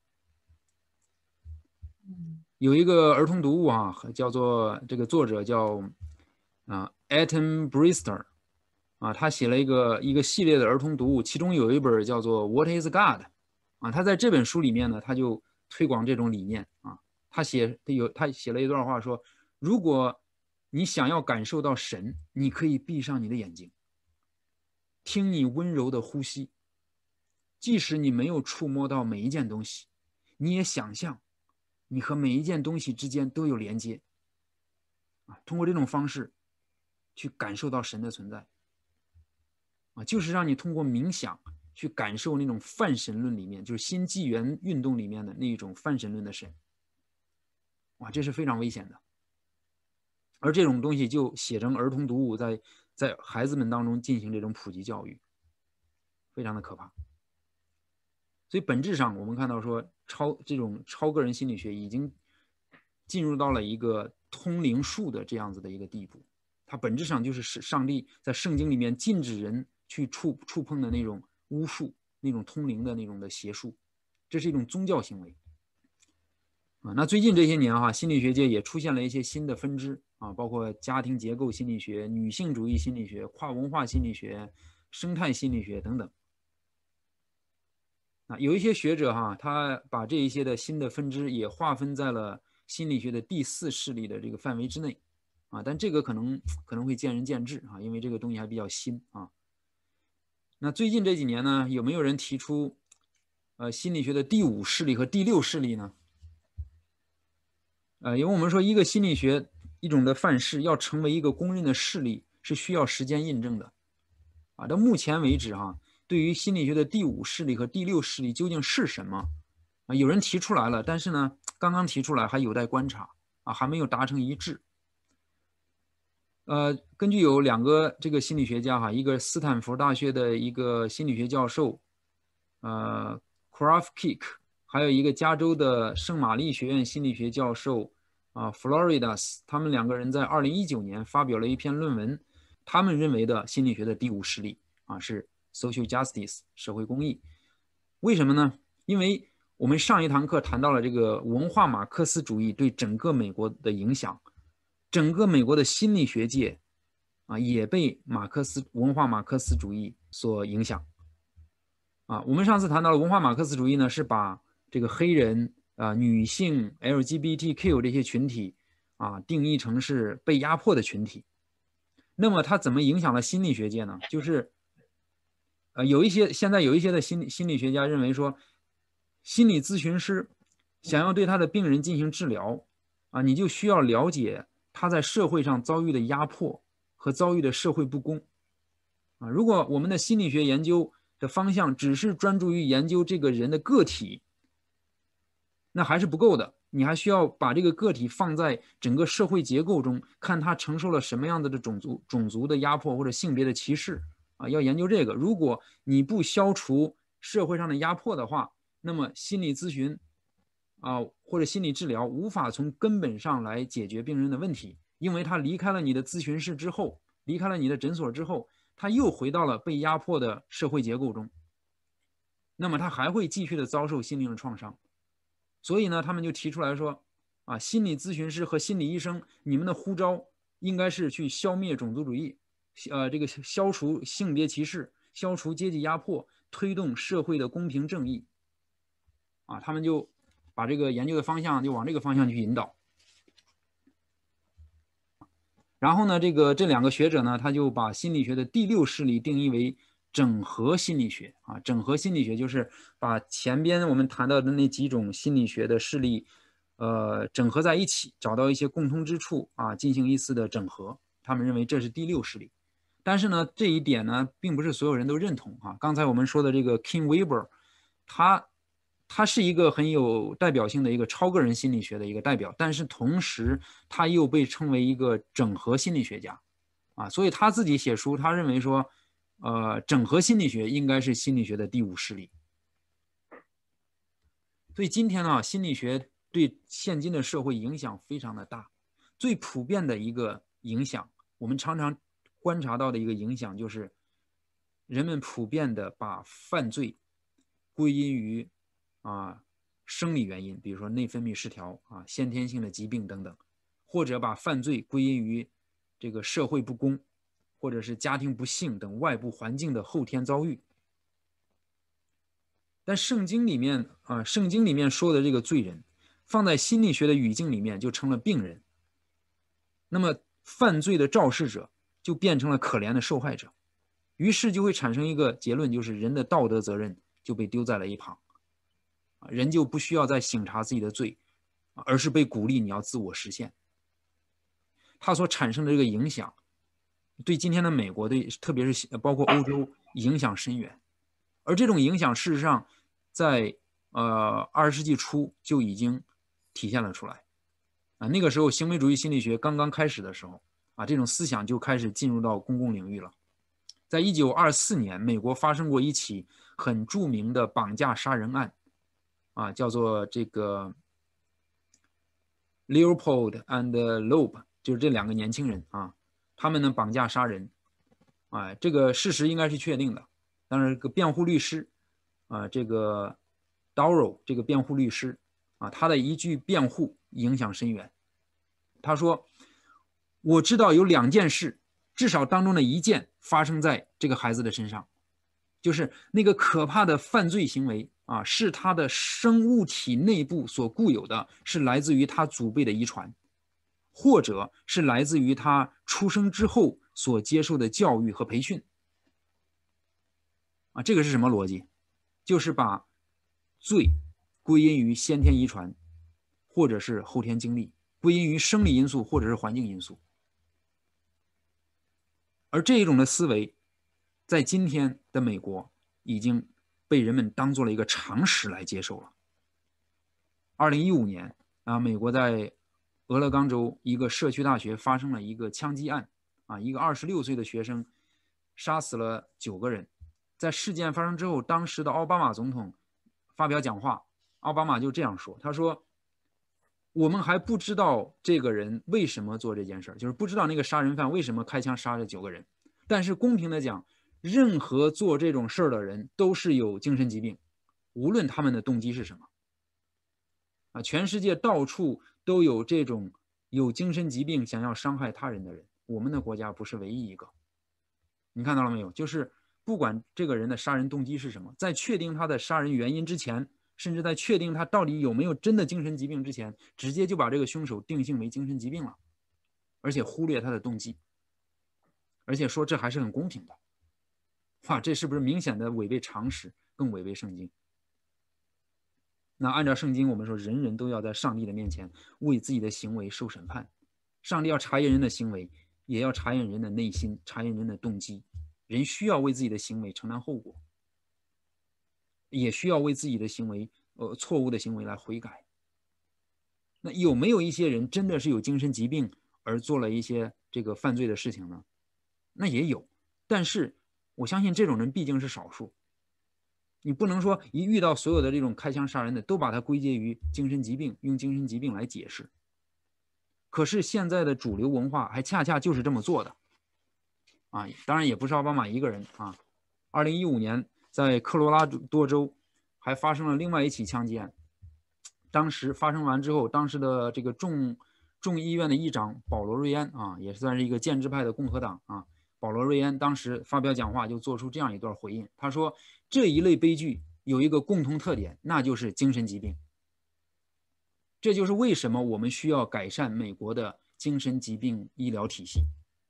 有一个儿童读物叫做这个作者叫Ethan Brister 他写了一个系列的儿童读物，其中有一本叫做 What is God 他在这本书里面呢，他就推广这种理念他写了一段话说，如果你想要感受到神，你可以闭上你的眼睛，听你温柔的呼吸，即使你没有触摸到每一件东西，你也想象你和每一件东西之间都有连接通过这种方式去感受到神的存在就是让你通过冥想去感受那种泛神论里面，就是新纪元运动里面的那一种泛神论的神这是非常危险的。而这种东西就写成儿童读物，在孩子们当中进行这种普及教育，非常的可怕。所以本质上我们看到说这种超个人心理学已经进入到了一个通灵术的这样子的一个地步，它本质上就是上帝在圣经里面禁止人去触碰的那种巫术，那种通灵的那种的邪术，这是一种宗教行为那最近这些年心理学界也出现了一些新的分支包括家庭结构心理学、女性主义心理学、跨文化心理学、生态心理学等等有一些学者他把这一些的新的分支也划分在了心理学的第四势力的这个范围之内但这个可能会见仁见智因为这个东西还比较新那最近这几年呢，有没有人提出心理学的第五势力和第六势力呢？因为我们说一个心理学一种的范式要成为一个公认的势力，是需要时间印证的到目前为止对于心理学的第五势力和第六势力究竟是什么有人提出来了，但是呢刚刚提出来还有待观察还没有达成一致。根据有两个这个心理学家一个斯坦福大学的一个心理学教授Krafkick， 还有一个加州的圣玛丽学院心理学教授Floridas， 他们两个人在2019年发表了一篇论文，他们认为的心理学的第五势力是 social justice 社会公益。为什么呢？因为我们上一堂课谈到了这个文化马克思主义对整个美国的影响，整个美国的心理学界也被文化马克思主义所影响我们上次谈到了文化马克思主义呢，是把这个黑人女性 LGBTQ 这些群体定义成是被压迫的群体。那么它怎么影响了心理学界呢？就是现在有一些的心理学家认为说，心理咨询师想要对他的病人进行治疗你就需要了解他在社会上遭遇的压迫和遭遇的社会不公如果我们的心理学研究的方向只是专注于研究这个人的个体，那还是不够的，你还需要把这个个体放在整个社会结构中，看他承受了什么样的种族的压迫或者性别的歧视要研究这个。如果你不消除社会上的压迫的话，那么心理咨询或者心理治疗无法从根本上来解决病人的问题，因为他离开了你的咨询室之后，离开了你的诊所之后，他又回到了被压迫的社会结构中，那么他还会继续的遭受心灵的创伤。所以呢，他们就提出来说心理咨询师和心理医生，你们的呼召应该是去消灭种族主义，这个消除性别歧视，消除阶级压迫，推动社会的公平正义他们就把这个研究的方向就往这个方向去引导。然后呢，这两个学者呢，他就把心理学的第6势力定义为整合心理学啊。整合心理学就是把前边我们谈到的那几种心理学的势力，整合在一起，找到一些共通之处啊，进行一次的整合。他们认为这是第6势力。但是呢，这一点呢，并不是所有人都认同啊。刚才我们说的这个 King Weber， 他是一个很有代表性的一个超个人心理学的一个代表，但是同时他又被称为一个整合心理学家啊，所以他自己写书，他认为说，整合心理学应该是心理学的第5势力。所以今天呢，心理学对现今的社会影响非常的大。最普遍的一个影响，我们常常观察到的一个影响，就是人们普遍的把犯罪归因于生理原因，比如说内分泌失调啊、先天性的疾病等等，或者把犯罪归因于这个社会不公，或者是家庭不幸等外部环境的后天遭遇。但圣经里面说的这个罪人，放在心理学的语境里面就成了病人，那么犯罪的肇事者就变成了可怜的受害者，于是就会产生一个结论，就是人的道德责任就被丢在了一旁，人就不需要再省察自己的罪，而是被鼓励你要自我实现。它所产生的这个影响，对今天的美国的，特别是包括欧洲影响深远。而这种影响事实上在20世纪初就已经体现了出来啊。那个时候行为主义心理学刚刚开始的时候啊，这种思想就开始进入到公共领域了。在1924年，美国发生过一起很著名的绑架杀人案啊，叫做这个 Leopold and Loeb， 就是这2个年轻人啊，他们呢绑架杀人啊，这个事实应该是确定的。当然，这个辩护律师这个 Dowell 这个辩护律师啊，他的一句辩护影响深远。他说：“我知道有2件事，至少当中的1件发生在这个孩子的身上，就是那个可怕的犯罪行为啊，是他的生物体内部所固有的，是来自于他祖辈的遗传，或者是来自于他出生之后所接受的教育和培训。”啊，这个是什么逻辑？就是把罪归因于先天遗传，或者是后天经历，归因于生理因素或者是环境因素。而这一种的思维，在今天的美国已经被人们当做了一个常识来接受了。2015年啊，美国在俄勒冈州一个社区大学发生了一个枪击案啊，一个26岁的学生杀死了9个人。在事件发生之后，当时的奥巴马总统发表讲话，奥巴马就这样说，他说：“我们还不知道这个人为什么做这件事，就是不知道那个杀人犯为什么开枪杀了9个人。但是公平的讲，任何做这种事儿的人都是有精神疾病，无论他们的动机是什么。啊，全世界到处都有这种有精神疾病想要伤害他人的人，我们的国家不是唯一一个。你看到了没有？就是不管这个人的杀人动机是什么，在确定他的杀人原因之前，甚至在确定他到底有没有真的精神疾病之前，直接就把这个凶手定性为精神疾病了，而且忽略他的动机，而且说这还是很公平的。哇，这是不是明显的违背常识，更违背圣经？那按照圣经，我们说人人都要在上帝的面前为自己的行为受审判，上帝要查验人的行为，也要查验人的内心，查验人的动机。人需要为自己的行为承担后果，也需要为自己的行为错误的行为来悔改。那有没有一些人真的是有精神疾病而做了一些这个犯罪的事情呢？那也有，但是我相信这种人毕竟是少数。你不能说一遇到所有的这种开枪杀人的都把它归结于精神疾病，用精神疾病来解释。可是现在的主流文化还恰恰就是这么做的。啊，当然也不是奥巴马一个人啊。2015年在科罗拉多州还发生了另外一起枪击案。当时发生完之后，当时的这个众议院的议长保罗·瑞安啊，也算是一个建制派的共和党啊。保罗·瑞安当时发表讲话就做出这样一段回应，他说：“这一类悲剧有一个共同特点，那就是精神疾病。 这就是为什么我们需要改善美国的精神疾病医疗体系。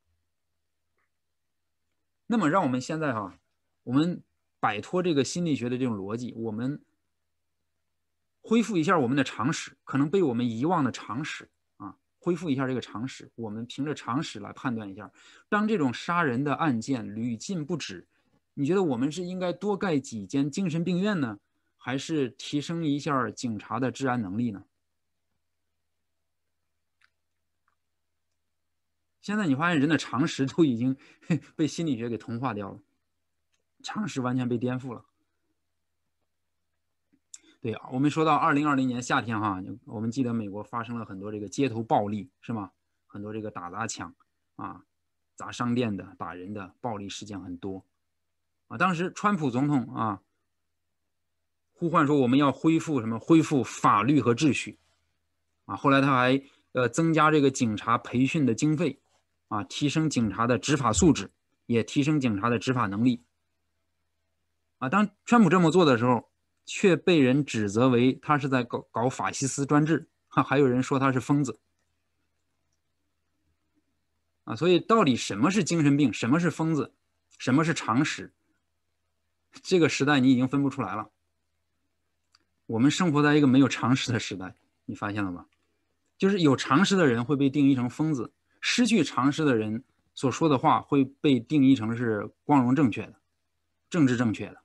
那么让我们现在我们摆脱这个心理学的这种逻辑，我们恢复一下我们的常识，可能被我们遗忘的常识恢复一下这个常识，我们凭着常识来判断一下，当这种杀人的案件屡禁不止，你觉得我们是应该多盖几间精神病院呢，还是提升一下警察的治安能力呢？现在你发现人的常识都已经被心理学给同化掉了，常识完全被颠覆了。对啊，我们说到2020年夏天我们记得美国发生了很多这个街头暴力，是吗？很多这个打砸抢砸商店的、打人的暴力事件很多当时川普总统呼唤说我们要恢复法律和秩序后来他还增加这个警察培训的经费提升警察的执法素质，也提升警察的执法能力当川普这么做的时候，却被人指责为他是在搞法西斯专制还有人说他是疯子所以到底什么是精神病，什么是疯子，什么是常识，这个时代你已经分不出来了。我们生活在一个没有常识的时代，你发现了吗？就是有常识的人会被定义成疯子，失去常识的人所说的话会被定义成是光荣正确的、政治正确的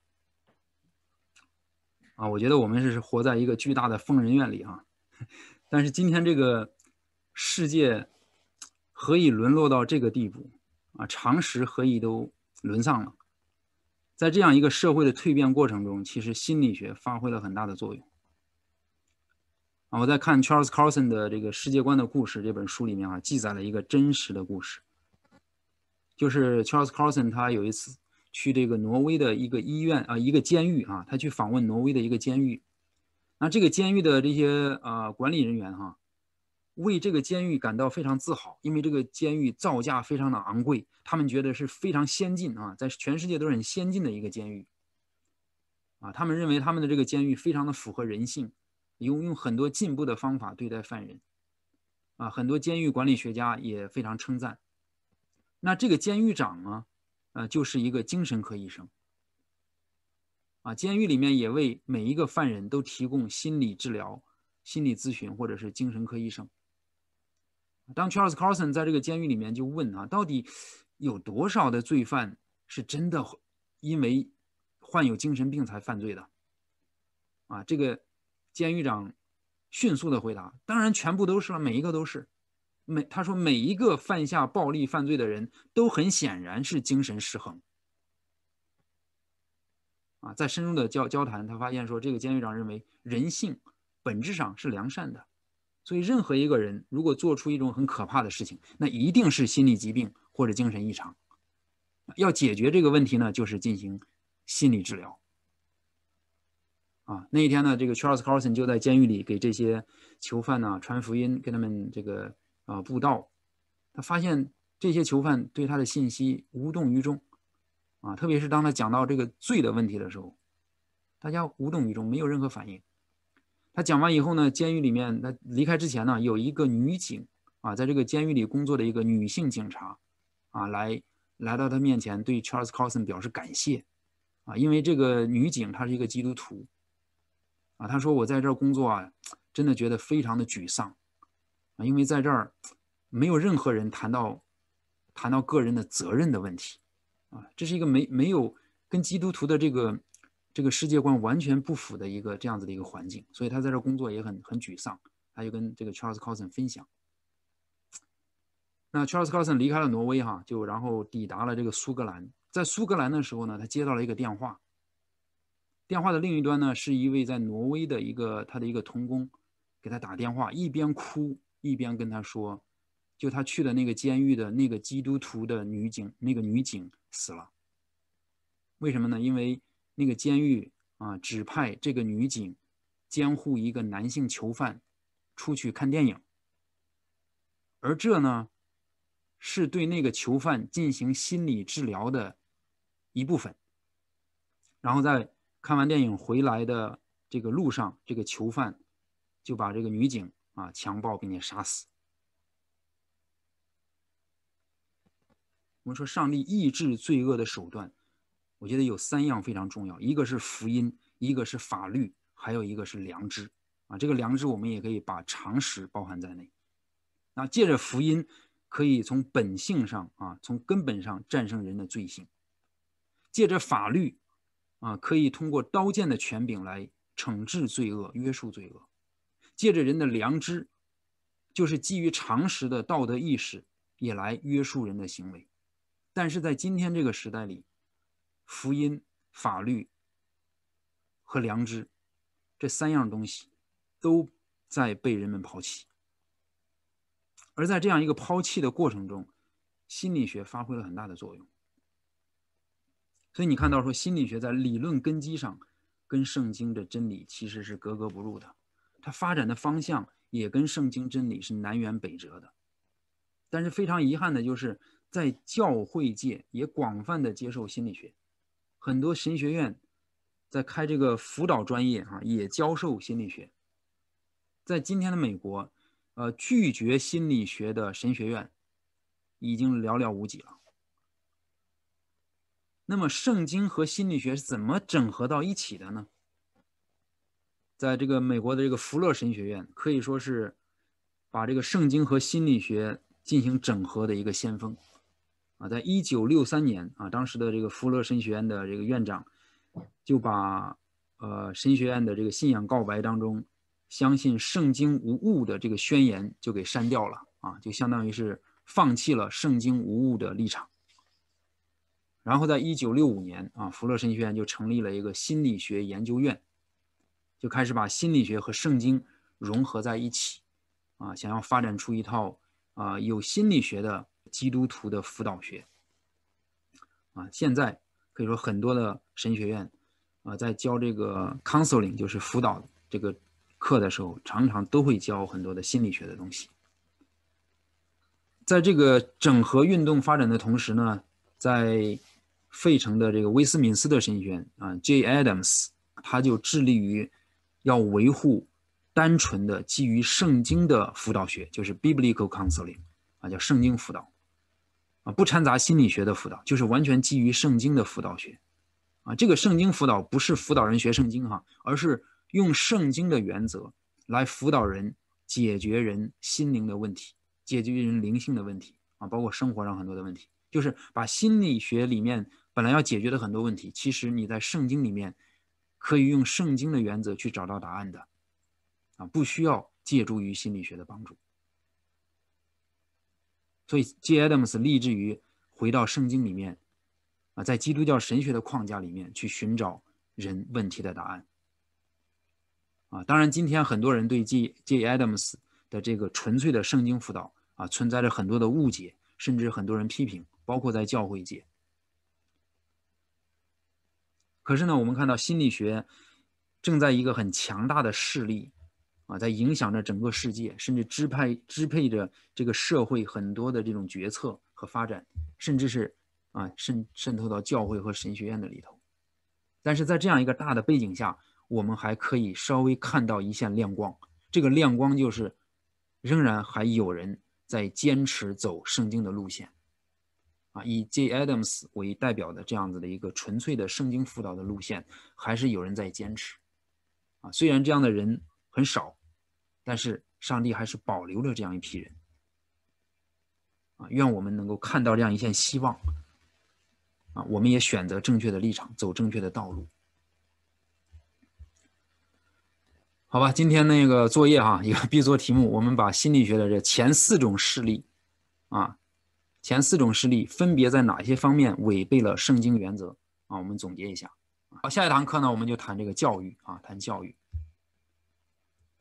我觉得我们是活在一个巨大的疯人院里但是今天这个世界何以沦落到这个地步常识何以都沦丧了。在这样一个社会的蜕变过程中，其实心理学发挥了很大的作用我在看 Charles Carlson 的这个世界观的故事这本书里面记载了一个真实的故事，就是 Charles Carlson 他有一次去这个挪威的一个医院一个监狱他去访问挪威的一个监狱。那这个监狱的这些管理人员为这个监狱感到非常自豪，因为这个监狱造价非常的昂贵，他们觉得是非常先进在全世界都是很先进的一个监狱他们认为他们的这个监狱非常的符合人性，用很多进步的方法对待犯人很多监狱管理学家也非常称赞。那这个监狱长呢就是一个精神科医生监狱里面也为每一个犯人都提供心理治疗、心理咨询或者是精神科医生。当 Charles Carlson 在这个监狱里面就问到底有多少的罪犯是真的因为患有精神病才犯罪的这个监狱长迅速的回答，当然全部都是了，每一个都是。他说每一个犯下暴力犯罪的人都很显然是精神失衡在深入的交谈，他发现说这个监狱长认为人性本质上是良善的，所以任何一个人如果做出一种很可怕的事情，那一定是心理疾病或者精神异常。要解决这个问题呢，就是进行心理治疗那一天呢，这个 Charles Carlson 就在监狱里给这些囚犯传福音，跟他们这个布道。他发现这些囚犯对他的信息无动于衷特别是当他讲到这个罪的问题的时候，大家无动于衷，没有任何反应。他讲完以后呢，监狱里面他离开之前呢，有一个女警在这个监狱里工作的一个女性警察来到他面前，对 Charles Carlson 表示感谢因为这个女警她是一个基督徒她说我在这儿工作真的觉得非常的沮丧因为在这儿没有任何人谈到个人的责任的问题这是一个没有跟基督徒的这个世界观完全不符的一个这样子的一个环境，所以他在这工作也很沮丧。他就跟这个 Charles Carlson 分享。那 Charles Carlson 离开了挪威就然后抵达了这个苏格兰。在苏格兰的时候呢，他接到了一个电话，电话的另一端呢是一位在挪威的他的一个同工给他打电话，一边哭一边跟他说，就他去的那个监狱的那个基督徒的女警死了。为什么呢？因为那个监狱指派这个女警监护一个男性囚犯出去看电影，而这呢是对那个囚犯进行心理治疗的一部分。然后在看完电影回来的这个路上，这个囚犯就把这个女警啊，强暴并且杀死。我们说上帝抑制罪恶的手段，我觉得有3样非常重要，一个是福音，一个是法律，还有一个是良知啊。这个良知我们也可以把常识包含在内。那借着福音，可以从本性上啊，从根本上战胜人的罪性；借着法律啊，可以通过刀剑的权柄来惩治罪恶、约束罪恶；借着人的良知，就是基于常识的道德意识，也来约束人的行为。但是在今天这个时代里，福音、法律和良知这3样东西都在被人们抛弃。而在这样一个抛弃的过程中，心理学发挥了很大的作用。所以你看到说，心理学在理论根基上跟圣经的真理其实是格格不入的，它发展的方向也跟圣经真理是南辕北辙的。但是非常遗憾的就是，在教会界也广泛的接受心理学，很多神学院在开这个辅导专业啊，也教授心理学。在今天的美国，拒绝心理学的神学院已经寥寥无几了。那么圣经和心理学是怎么整合到一起的呢？在这个美国的这个福勒神学院可以说是把这个圣经和心理学进行整合的一个先锋啊。在1963年啊，当时的这个福勒神学院的这个院长就把神学院的这个信仰告白当中相信圣经无误的这个宣言就给删掉了啊，就相当于是放弃了圣经无误的立场。然后在1965年啊，福勒神学院就成立了一个心理学研究院，就开始把心理学和圣经融合在一起啊，想要发展出一套有心理学的基督徒的辅导学啊。现在可以说很多的神学院在教这个 counseling 就是辅导这个课的时候，常常都会教很多的心理学的东西。在这个整合运动发展的同时呢，在费城的这个威斯敏斯特神学院啊 ，J. Adams 他就致力于要维护单纯的基于圣经的辅导学，就是 biblical counseling 啊，叫圣经辅导啊，不掺杂心理学的辅导，就是完全基于圣经的辅导学啊。这个圣经辅导不是辅导人学圣经哈，而是用圣经的原则来辅导人解决人心灵的问题，解决人灵性的问题啊，包括生活上很多的问题。就是把心理学里面本来要解决的很多问题，其实你在圣经里面可以用圣经的原则去找到答案的啊，不需要借助于心理学的帮助。所以 J. Adams 立志于回到圣经里面啊，在基督教神学的框架里面去寻找人问题的答案啊。当然今天很多人对 J. Adams 的这个纯粹的圣经辅导啊存在着很多的误解，甚至很多人批评，包括在教会界。可是呢，我们看到心理学正在一个很强大的势力啊，在影响着整个世界，甚至支配着这个社会很多的这种决策和发展，甚至是渗透到教会和神学院的里头。但是在这样一个大的背景下，我们还可以稍微看到一线亮光，这个亮光就是仍然还有人在坚持走圣经的路线啊，以 J. Adams 为代表的这样子的一个纯粹的圣经辅导的路线，还是有人在坚持啊。虽然这样的人很少，但是上帝还是保留了这样一批人啊。愿我们能够看到这样一线希望啊，我们也选择正确的立场，走正确的道路。好吧，今天那个作业一个必做题目，我们把心理学的这前4种势力前4种势力分别在哪些方面违背了圣经原则啊？我们总结一下。好，下一堂课呢，我们就谈这个教育谈教育。